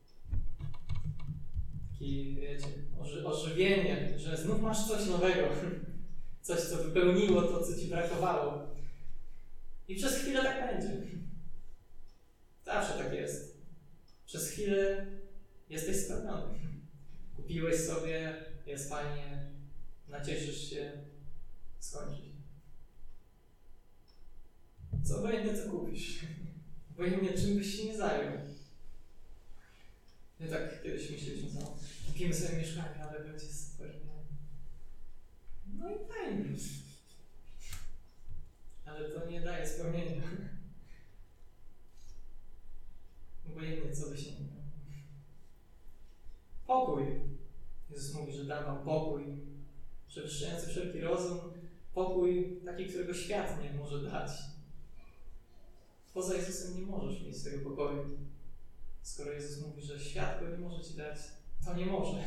taki, wiecie, oży, ożywienie, że znów masz coś nowego, coś, co wypełniło to, co ci brakowało. I przez chwilę tak będzie. Zawsze tak jest. Przez chwilę jesteś spełniony. Kupiłeś sobie, jest fajnie, nacieszysz się, skończy się. Co obojętnie co kupisz. Obojętnie czym byś się nie zajął. My tak kiedyś myśleliśmy, co kupimy sobie mieszkanie, ale będzie super. No i fajnie. Ale to nie daje spełnienia. Obojętnie co byś nie miał. Pokój. Jezus mówi, że da wam pokój, przewyższający wszelki rozum, pokój taki, którego świat nie może dać. Poza Jezusem nie możesz mieć tego pokoju. Skoro Jezus mówi, że świat go nie może ci dać, to nie może.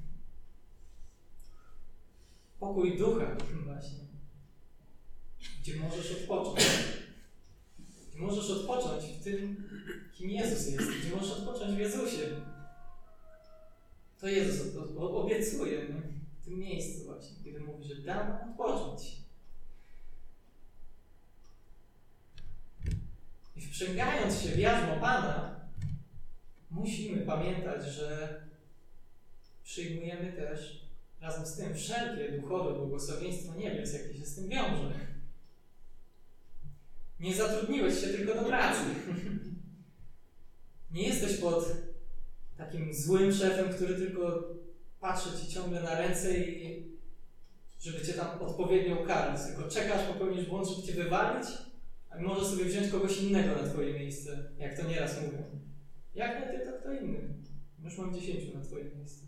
Pokój ducha właśnie, gdzie możesz odpocząć. Gdzie możesz odpocząć w tym, kim Jezus jest, gdzie możesz odpocząć w Jezusie. To Jezus obiecuje w tym miejscu właśnie, kiedy mówi, że dam odpocząć. I wprzęgając się w jarzmo Pana, musimy pamiętać, że przyjmujemy też razem z tym wszelkie duchowe błogosławieństwo niebios, jakie się z tym wiąże. Nie zatrudniłeś się tylko do pracy. Nie jesteś pod takim złym szefem, który tylko patrzy ci ciągle na ręce i żeby cię tam odpowiednio ukarać. Tylko czekasz, popełnisz błąd, żeby cię wywalić, a może sobie wziąć kogoś innego na twoje miejsce, jak to nieraz mówią. Jak nie ty, to kto inny? Już mam dziesięciu na twoje miejsce.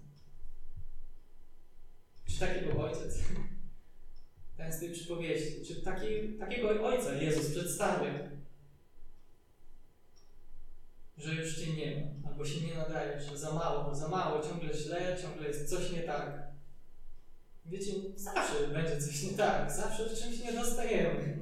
Czy taki był ojciec? Ten z tej przypowieści. Czy taki, takiego ojca Jezus przedstawia? Że już cię nie ma, albo się nie nadaje, że za mało, za mało, ciągle źle, ciągle jest coś nie tak. Wiecie, zawsze będzie coś nie tak, zawsze w czymś nie dostajemy.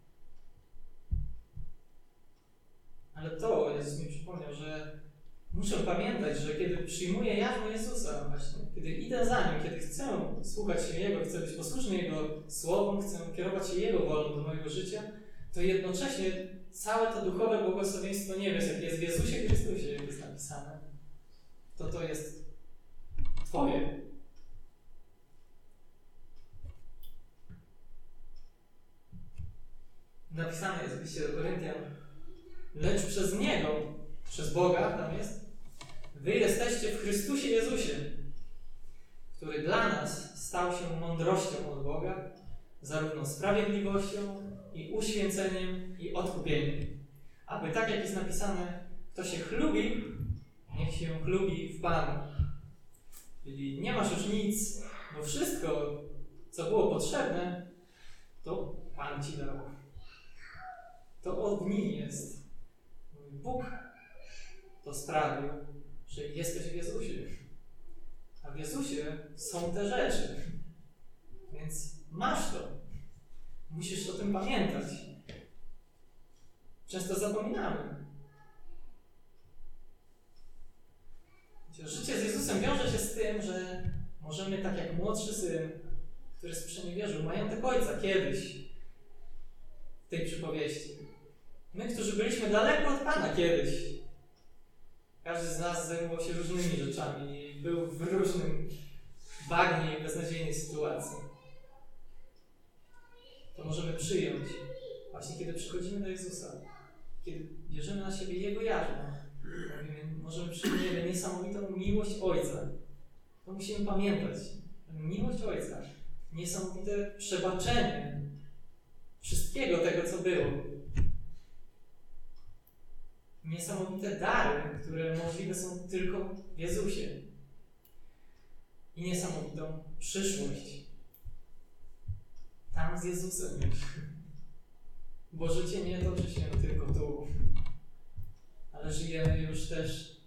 Ale to Jezus mi przypomniał, że muszę pamiętać, że kiedy przyjmuję jarzmo Jezusa właśnie, kiedy idę za Nim, kiedy chcę słuchać się Jego, chcę być posłuszny Jego słowom, chcę kierować się Jego wolą do mojego życia, to jednocześnie całe to duchowe błogosławieństwo niebios, jak jest w Jezusie Chrystusie, jak jest napisane, to to jest Twoje. Napisane jest w liście do Koryntian, lecz przez Niego, przez Boga, tam jest, wy jesteście w Chrystusie Jezusie, który dla nas stał się mądrością od Boga, zarówno sprawiedliwością i uświęceniem i odkupieniem. Aby tak jak jest napisane, kto się chlubi, niech się chlubi w Panu. Czyli nie masz już nic, bo wszystko, co było potrzebne, to Pan ci dał. To od nim jest. Bóg to sprawił, że jesteś w Jezusie. A w Jezusie są te rzeczy. Więc masz to. Musisz o tym pamiętać. Często zapominamy. Życie z Jezusem wiąże się z tym, że możemy, tak jak młodszy syn, który sprzeniewierzył majątek ojca kiedyś w tej przypowieści. My, którzy byliśmy daleko od Pana kiedyś. Każdy z nas zajmował się różnymi rzeczami i był w różnym bagnie i beznadziejnej sytuacji. To możemy przyjąć właśnie kiedy przychodzimy do Jezusa, kiedy bierzemy na siebie Jego jarzmo. Możemy przyjąć niesamowitą miłość Ojca. To musimy pamiętać. Miłość Ojca. Niesamowite przebaczenie wszystkiego tego, co było. Niesamowite dary, które możliwe są tylko w Jezusie. I niesamowitą przyszłość. Tam z Jezusem już. Bo życie nie toczy się tylko tu. Ale żyjemy już też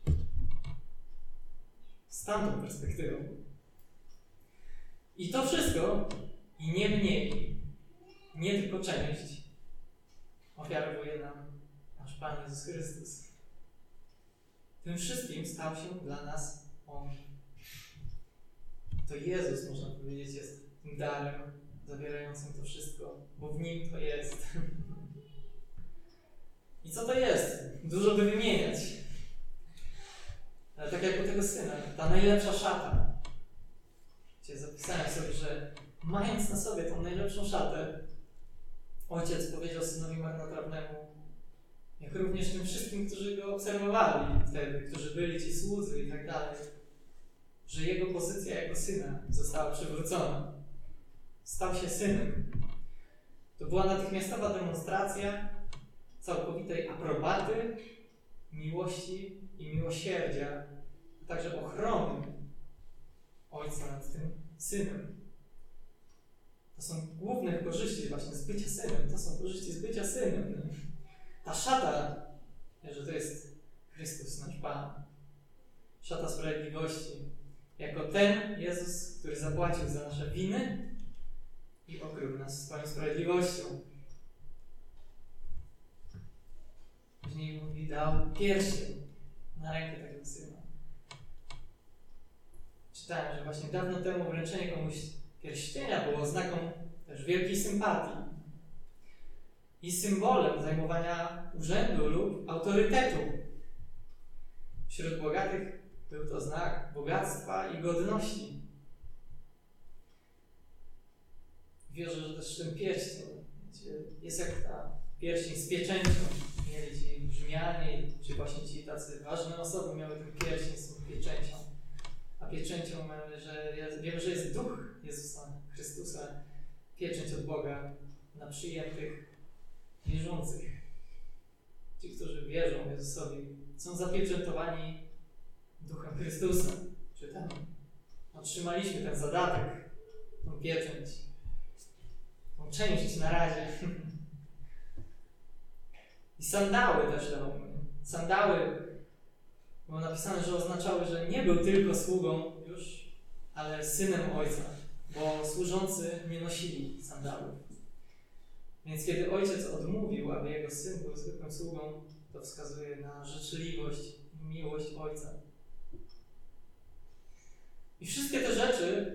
z tamtą perspektywą. I to wszystko, i nie mniej, nie tylko część, ofiarowuje nam nasz Pan Jezus Chrystus. Tym wszystkim stał się dla nas On. To Jezus, można powiedzieć, jest tym darem zawierającym to wszystko, bo w Nim to jest. I co to jest? Dużo by wymieniać. Ale tak jak u tego syna, ta najlepsza szata. Gdzie zapisałem sobie, że mając na sobie tą najlepszą szatę, ojciec powiedział synowi marnotrawnemu, jak również tym wszystkim, którzy go obserwowali wtedy, którzy byli ci słudzy i tak dalej, że jego pozycja jako syna została przywrócona. Stał się synem. To była natychmiastowa demonstracja całkowitej aprobaty, miłości i miłosierdzia, a także ochrony ojca nad tym synem. To są główne korzyści właśnie z bycia synem. To są korzyści z bycia synem. Ta szata, że to jest Chrystus, nasz Pan. Szata sprawiedliwości. Jako ten Jezus, który zapłacił za nasze winy i okrył nas swoją sprawiedliwością. Później mówi, dał pierścień na rękę tego syna. Czytałem, że właśnie dawno temu wręczenie komuś pierścienia było oznaką też wielkiej sympatii i symbolem zajmowania urzędu lub autorytetu. Wśród bogatych Był to znak bogactwa i godności. Wierzę, że też ten pierścień jest jak ta pierścień z pieczęcią. Mieli ci Rzymianie, czy właśnie ci tacy ważne osoby miały ten pierścień z tą pieczęcią. A pieczęcią mamy, że wiemy, że jest Duch Jezusa Chrystusa, pieczęć od Boga na przyjętych, wierzących. Ci, którzy wierzą Jezusowi, są zapieczętowani Duchem Chrystusa. Czytamy. Otrzymaliśmy ten zadatek, tą pieczęć, tą część na razie. I sandały też dał. Sandały było napisane, że oznaczały, że nie był tylko sługą już, ale synem Ojca, bo służący nie nosili sandałów. Więc kiedy ojciec odmówił, aby jego syn był zwykłym sługą, to wskazuje na życzliwość i miłość Ojca. I wszystkie te rzeczy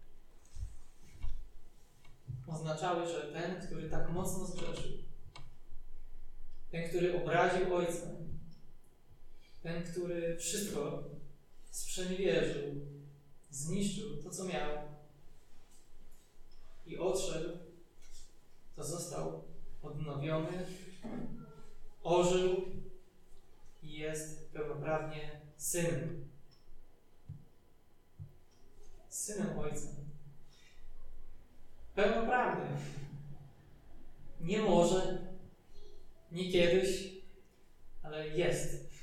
oznaczały, że ten, który tak mocno zgrzeszył, ten, który obraził Ojca, ten, który wszystko sprzeniewierzył, zniszczył to, co miał i odszedł, to został odnowiony, ożył i jest pełnoprawnie synem. Synem Ojca. Pełnoprawnie. Nie może, nie kiedyś, ale jest.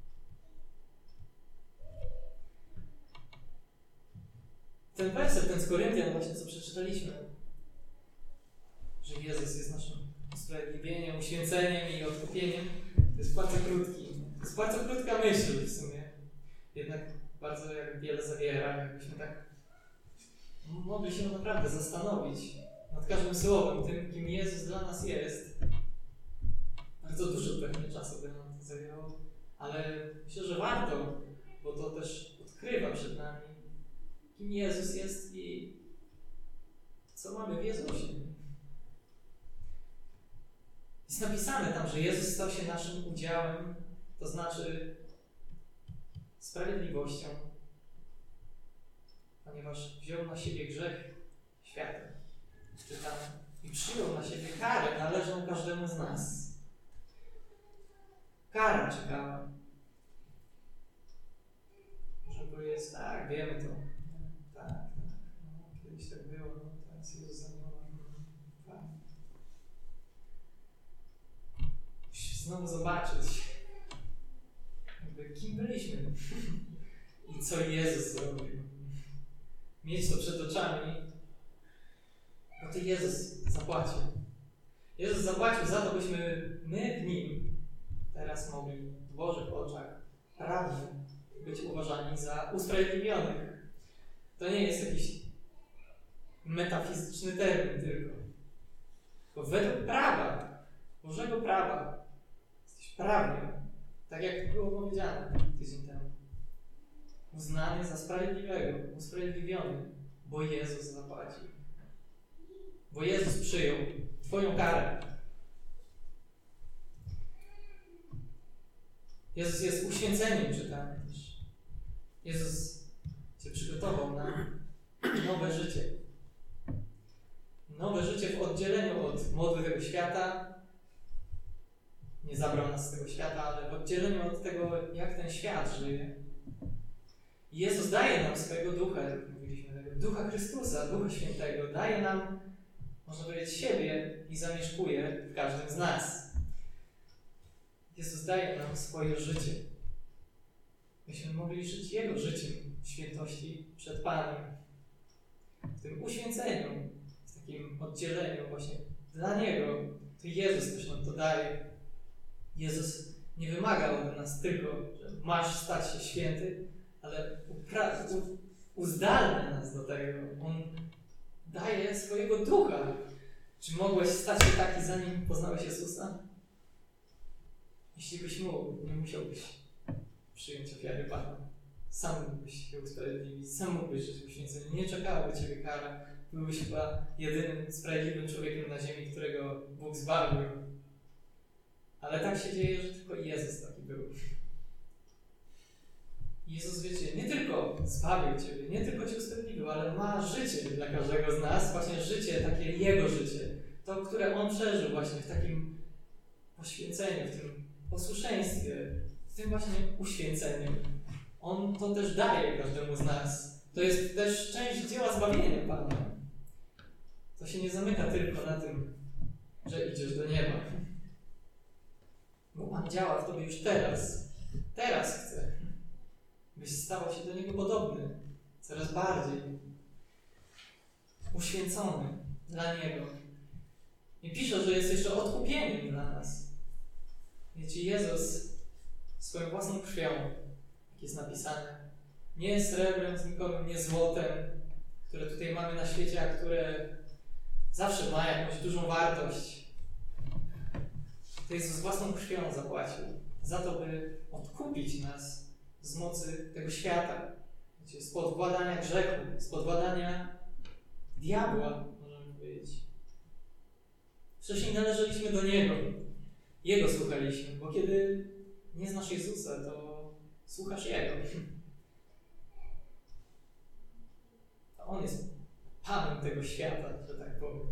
Ten werset, ten z Koryntian właśnie, co przeczytaliśmy, że Jezus jest naszym usprawiedliwieniem, uświęceniem i odkupieniem, to jest bardzo krótki. To jest bardzo krótka myśl w sumie. Jednak bardzo jak wiele zawiera, jakbyśmy tak mogli się naprawdę zastanowić nad każdym słowem, tym, kim Jezus dla nas jest. Bardzo dużo pewnie czasu by nam to zajęło, ale myślę, że warto, bo to też odkrywa przed nami, kim Jezus jest i co mamy w Jezusie. Jest napisane tam, że Jezus stał się naszym udziałem, to znaczy sprawiedliwością, ponieważ wziął na siebie grzech świata. Czytamy. I przyjął na siebie karę należną każdemu z nas. Kara czekała. Może bo jest, tak, wiemy to. Tak, tak. No, kiedyś tak było, no, teraz Jezus za mną. Fajnie. Musisz znowu zobaczyć, jakby kim byliśmy i co Jezus zrobił. Mieć to przed oczami, bo to Jezus zapłacił. Jezus zapłacił za to, byśmy my w Nim teraz mogli w Bożych oczach prawnie być uważani za usprawiedliwionych. To nie jest jakiś metafizyczny termin tylko. Tylko według prawa, Bożego prawa, jesteś prawnie, tak jak było powiedziane tydzień temu, uznany za sprawiedliwego, usprawiedliwiony, bo Jezus zapłacił. Bo Jezus przyjął Twoją karę. Jezus jest uświęceniem, czytamy też. Jezus Cię przygotował na nowe życie. Nowe życie w oddzieleniu od modły tego świata. Nie zabrał nas z tego świata, ale w oddzieleniu od tego, jak ten świat żyje. I Jezus daje nam swojego Ducha, jak mówiliśmy, tego Ducha Chrystusa, Ducha Świętego. Daje nam, można powiedzieć, siebie i zamieszkuje w każdym z nas. Jezus daje nam swoje życie. Myśmy mogli żyć Jego życiem w świętości przed Panem. W tym uświęceniu, w takim oddzieleniu właśnie dla Niego. To Jezus też nam to daje. Jezus nie wymaga od nas tylko, że masz stać się święty, ale upra- u- uzdalnia nas do tego. On daje swojego Ducha. Czy mogłeś stać się taki, zanim poznałeś Jezusa? Jeśli byś mógł, nie musiałbyś przyjąć ofiary Pana. Sam mógłbyś się usprawiedliwić, sam mógłbyś żyć uświęcony. Nie czekałaby Ciebie kara. Byłbyś chyba jedynym sprawiedliwym człowiekiem na ziemi, którego Bóg zbawił. Ale tak się dzieje, że tylko Jezus taki był. Jezus, wiecie, nie tylko zbawił Ciebie, nie tylko Cię usprawiedliwił, ale ma życie dla każdego z nas, właśnie życie, takie Jego życie, to, które On przeżył właśnie w takim poświęceniu, w tym posłuszeństwie, w tym właśnie uświęceniu. On to też daje każdemu z nas. To jest też część dzieła zbawienia Pana. To się nie zamyka tylko na tym, że idziesz do nieba. Bo Pan działa w Tobie już teraz. Teraz chce, byś stał się do Niego podobny. Coraz bardziej. Uświęcony dla Niego. I pisze, że jest jeszcze odkupieniem dla nas. Wiecie, Jezus swoją własną krwią, jak jest napisane, nie srebrem znikomym, nie złotem, które tutaj mamy na świecie, a które zawsze ma jakąś dużą wartość. To Jezus własną krwią zapłacił za to, by odkupić nas z mocy tego świata. Wiecie, spod władania grzechu, spod władania diabła, możemy powiedzieć. Wcześniej należeliśmy do Niego. Jego słuchaliśmy, bo kiedy nie znasz Jezusa, to słuchasz Jego. To On jest Panem tego świata, że tak powiem.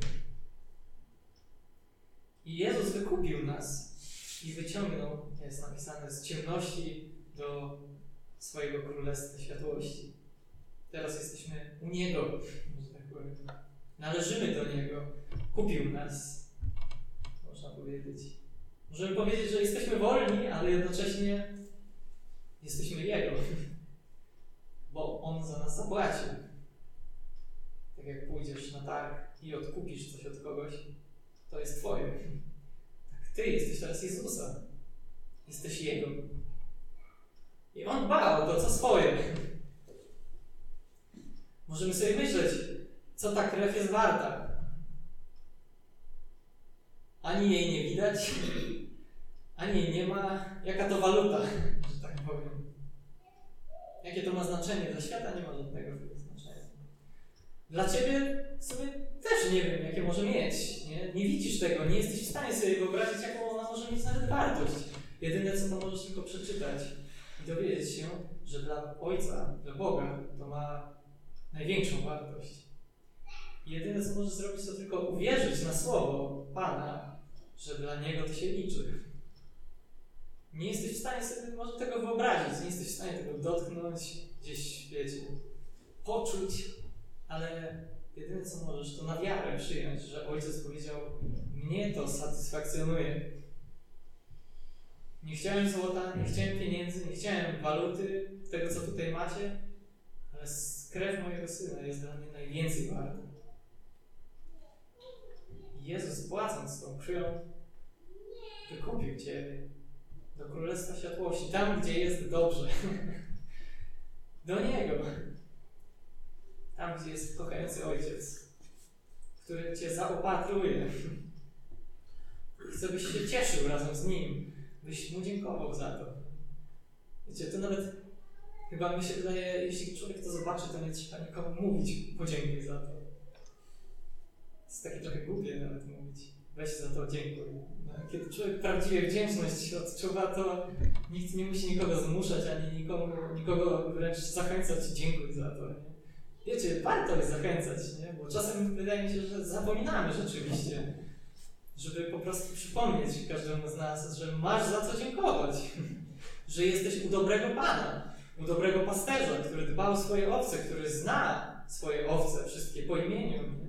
I Jezus wykupił nas i wyciągnął, jest napisane, z ciemności do swojego królestwa światłości. Teraz jesteśmy u Niego, że tak powiem. Należymy do Niego. Kupił nas, można powiedzieć. Możemy powiedzieć, że jesteśmy wolni, ale jednocześnie jesteśmy Jego. Bo On za nas zapłacił. Tak jak pójdziesz na targ i odkupisz coś od kogoś, to jest Twoje. Tak Ty jesteś teraz Jezusa. Jesteś Jego. I On dba o to, co swoje. Możemy sobie myśleć, co ta krew jest warta. Ani jej nie widać, ani jej nie ma. Jaka to waluta, że tak powiem. Jakie to ma znaczenie dla świata? Nie ma żadnego znaczenia. Dla Ciebie sobie też nie wiem, jakie może mieć. Nie? nie widzisz tego, nie jesteś w stanie sobie wyobrazić, jaką ona może mieć nawet wartość. Jedyne, co to możesz tylko przeczytać i dowiedzieć się, że dla Ojca, dla Boga to ma największą wartość. I jedyne, co możesz zrobić, to tylko uwierzyć na słowo Pana, że dla Niego to się liczy. Nie jesteś w stanie sobie może tego wyobrazić, nie jesteś w stanie tego dotknąć, gdzieś, wiecie, poczuć, ale jedyne, co możesz, to na wiarę przyjąć, że Ojciec powiedział, mnie to satysfakcjonuje. Nie chciałem złota, nie chciałem pieniędzy, nie chciałem waluty, tego, co tutaj macie, ale krew mojego Syna jest dla mnie najwięcej warta. Jezus, płacąc tą krwią, wykupił Ciebie do Królestwa Światłości, tam, gdzie jest dobrze. Do Niego. Tam, gdzie jest kochający Ojciec, który Cię zaopatruje. Chce, byś się cieszył razem z Nim, byś Mu dziękował za to. Wiecie, to nawet chyba mi się wydaje, jeśli człowiek to zobaczy, to nie trzeba nikomu mówić podziękuj za to. To jest takie trochę głupie nawet mówić. Weź za to dziękuj. Kiedy człowiek prawdziwie wdzięczność odczuwa, to nikt nie musi nikogo zmuszać, ani nikomu, nikogo wręcz zachęcać. Dziękuj za to. Nie? Wiecie, warto jest zachęcać, nie? Bo czasem wydaje mi się, że zapominamy rzeczywiście, żeby po prostu przypomnieć każdemu z nas, że masz za co dziękować. Że jesteś u dobrego Pana, u dobrego pasterza, który dba o swoje owce, który zna swoje owce, wszystkie po imieniu. Nie?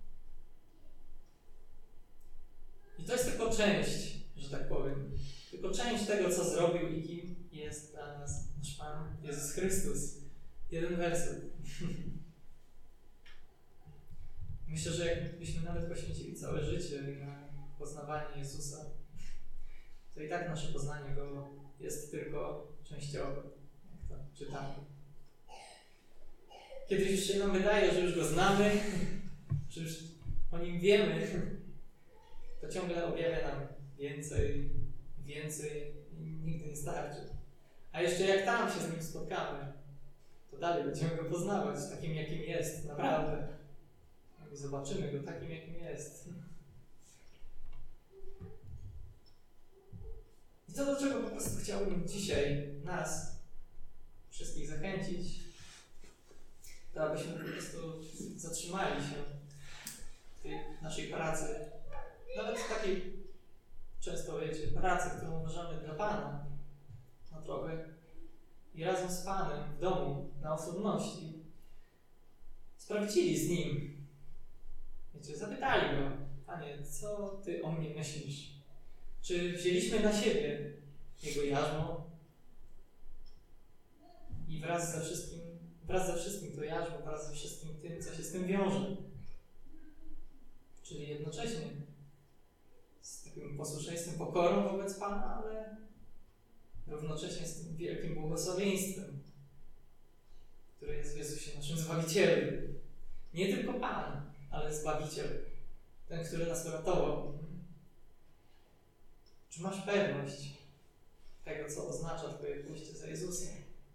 I to jest tylko część, że tak powiem, tylko część tego, co zrobił i kim jest dla nas nasz Pan Jezus Chrystus. Jeden werset. Myślę, że jakbyśmy nawet poświęcili całe życie na poznawanie Jezusa, to i tak nasze poznanie Go jest tylko częściowe, jak to czytamy. Kiedy już się nam wydaje, że już Go znamy, że już o Nim wiemy, to ciągle objawia nam więcej, więcej i nigdy nie starczy. A jeszcze jak tam się z Nim spotkamy, to dalej będziemy Go poznawać takim, jakim jest, naprawdę. I zobaczymy Go takim, jakim jest. I to, do czego po prostu chciałbym dzisiaj nas wszystkich zachęcić, to abyśmy po prostu zatrzymali się w tej naszej pracy, nawet w takiej, często wiecie, pracy, którą uważamy dla Pana na drogę i razem z Panem w domu, na osobności, sprawdzili z Nim. Wiecie, zapytali Go: Panie, co Ty o mnie myślisz? Czy wzięliśmy na siebie Jego jarzmo i wraz ze wszystkim, wraz ze wszystkim to jarzmo, wraz ze wszystkim tym, co się z tym wiąże. Czyli jednocześnie z takim posłuszeństwem, pokorą wobec Pana, ale równocześnie z tym wielkim błogosławieństwem, które jest w Jezusie naszym Zbawicielem. Nie tylko Pan, ale Zbawiciel, ten, który nas uratował. Czy masz pewność tego, co oznacza Twoje pójście za Jezusem?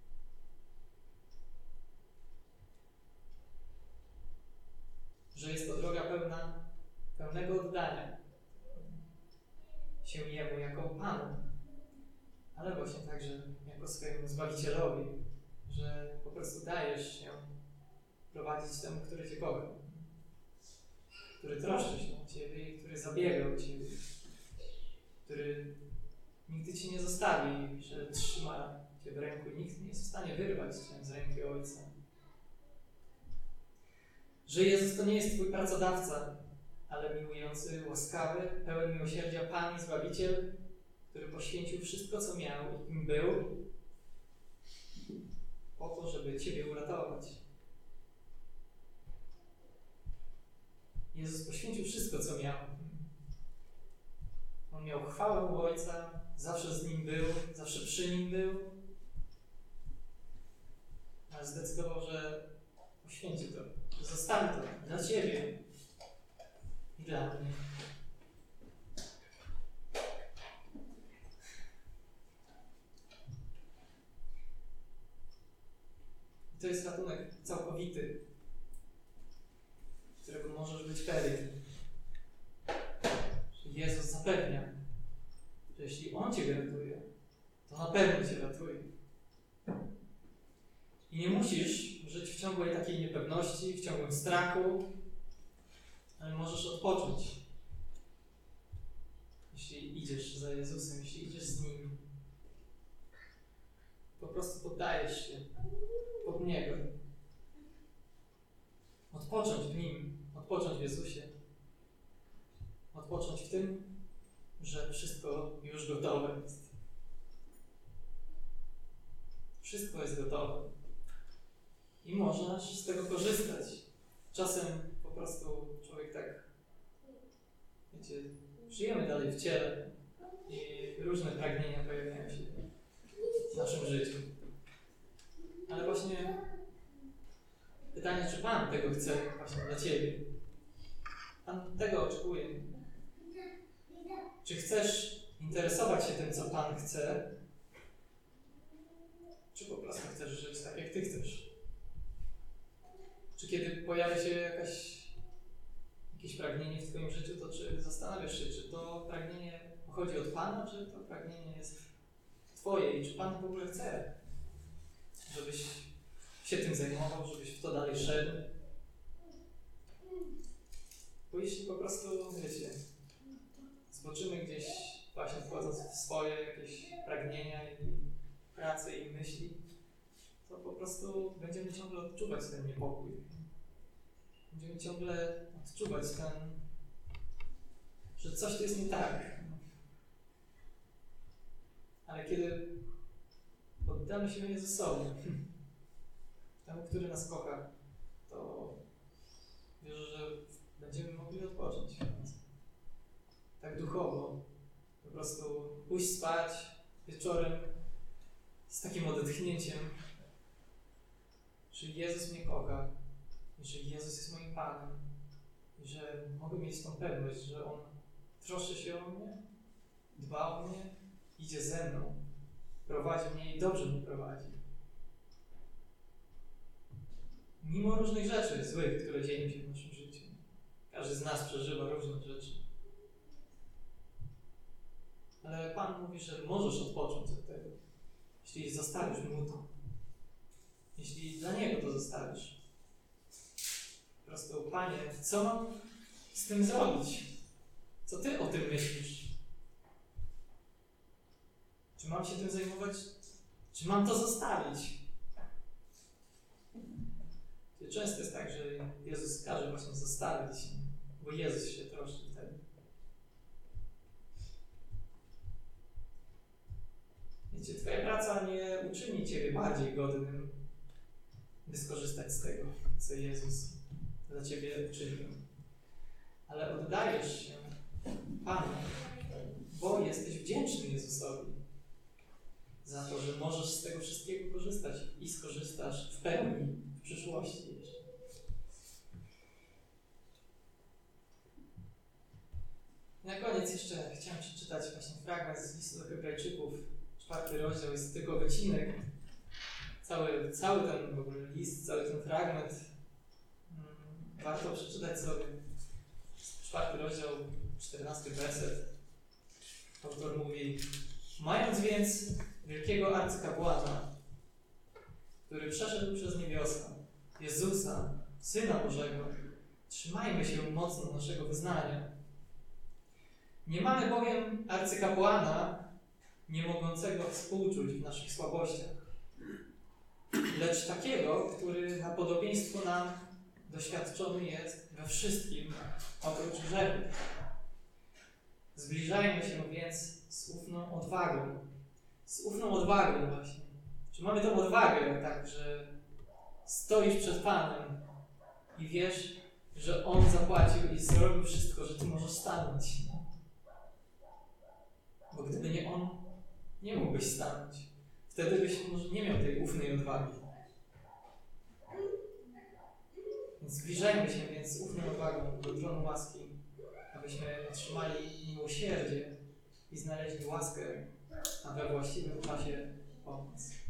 Że jest to droga pełna, pełnego oddania się Jemu jako Panu, ale właśnie także jako swojemu Zbawicielowi, że po prostu dajesz się prowadzić temu, który Cię kocha, który troszczy się o Ciebie i który zabiega o Ciebie, który nigdy Cię nie zostawi, że trzyma Cię w ręku i nikt nie jest w stanie wyrwać Cię z ręki Ojca. Że Jezus to nie jest Twój pracodawca, ale miłujący, łaskawy, pełen miłosierdzia Pan i Zbawiciel, który poświęcił wszystko, co miał i kim był, po to, żeby Ciebie uratować. Jezus poświęcił wszystko, co miał. On miał chwałę u Ojca, zawsze z Nim był, zawsze przy Nim był, ale zdecydował, że poświęci to, że zostawi to dla Ciebie i dla mnie. I to jest ratunek całkowity, którego możesz być pewien. Jezus zapewnia, że jeśli On Cię ratuje, to na pewno Cię ratuje. I nie musisz żyć w ciągłej takiej niepewności, w ciągłym strachu, ale możesz odpocząć. Jeśli idziesz za Jezusem, jeśli idziesz z Nim, po prostu poddajesz się pod Niego. Odpocząć w Nim, odpocząć w Jezusie. Odpocząć w tym, że wszystko już gotowe jest. Wszystko jest gotowe. I możesz z tego korzystać. Czasem po prostu człowiek tak, wiecie, żyjemy dalej w ciele i różne pragnienia pojawiają się w naszym życiu. Ale właśnie pytanie, czy Pan tego chce właśnie dla Ciebie? Pan tego oczekuje. Czy chcesz interesować się tym, co Pan chce? Czy po prostu chcesz żyć tak, jak Ty chcesz? Czy kiedy pojawia się jakaś, jakieś pragnienie w Twoim życiu, to czy zastanawiasz się, czy to pragnienie pochodzi od Pana, czy to pragnienie jest Twoje i czy Pan w ogóle chce, żebyś się tym zajmował, żebyś w to dalej szedł? Bo jeśli po prostu, wiecie, zboczymy gdzieś właśnie wchodząc w swoje jakieś pragnienia i prace i myśli, to po prostu będziemy ciągle odczuwać ten niepokój. Będziemy ciągle odczuwać ten, że coś tu jest nie tak. Ale kiedy poddamy się Jezusowi, temu, który nas kocha, to wierzę, że będziemy mogli odpocząć. Tak duchowo. Po prostu pójść spać wieczorem z takim odetchnięciem, że Jezus mnie kocha i że Jezus jest moim Panem i że mogę mieć tą pewność, że On troszczy się o mnie, dba o mnie, idzie ze mną, prowadzi mnie i dobrze mnie prowadzi. Mimo różnych rzeczy złych, które dzieją się w naszym życiu. Każdy z nas przeżywa różne rzeczy. Ale Pan mówi, że możesz odpocząć od tego, jeśli zostawisz Mu to. jeśli dla Niego to zostawisz. Po prostu, Panie, co mam z tym zrobić? Co Ty o tym myślisz? Czy mam się tym zajmować? Czy mam to zostawić? Często jest tak, że Jezus każe właśnie zostawić, bo Jezus się troszczy wtedy. Wiecie, Twoja praca nie uczyni Ciebie bardziej godnym, by skorzystać z tego, co Jezus dla Ciebie uczynił. Ale oddajesz się Panu, bo jesteś wdzięczny Jezusowi za to, że możesz z tego wszystkiego korzystać i skorzystasz w pełni w przyszłości jeszcze. Na koniec jeszcze chciałem przeczytać właśnie fragment z listu do Hebrajczyków, czwarty rozdział, jest tylko wycinek. Cały, cały ten w ogóle list, cały ten fragment hmm, warto przeczytać sobie. Czwarty rozdział, czternasty werset. Autor mówi: mając więc wielkiego arcykapłana, który przeszedł przez niebiosa, Jezusa, Syna Bożego, trzymajmy się mocno naszego wyznania. Nie mamy bowiem arcykapłana, nie mogącego współczuć w naszych słabościach, lecz takiego, który na podobieństwo nam doświadczony jest we wszystkim, oprócz grzechu. Zbliżajmy się więc z ufną odwagą. Z ufną odwagą właśnie. Czy mamy tą odwagę, tak, że stoisz przed Panem i wiesz, że On zapłacił i zrobił wszystko, że Ty możesz stanąć. Bo gdyby nie On, nie mógłbyś stanąć. Wtedy byś może nie miał tej ufnej odwagi. Więc zbliżajmy się więc z ufną odwagą do tronu łaski, abyśmy otrzymali miłosierdzie i znaleźli łaskę, a we właściwym czasie pomoc.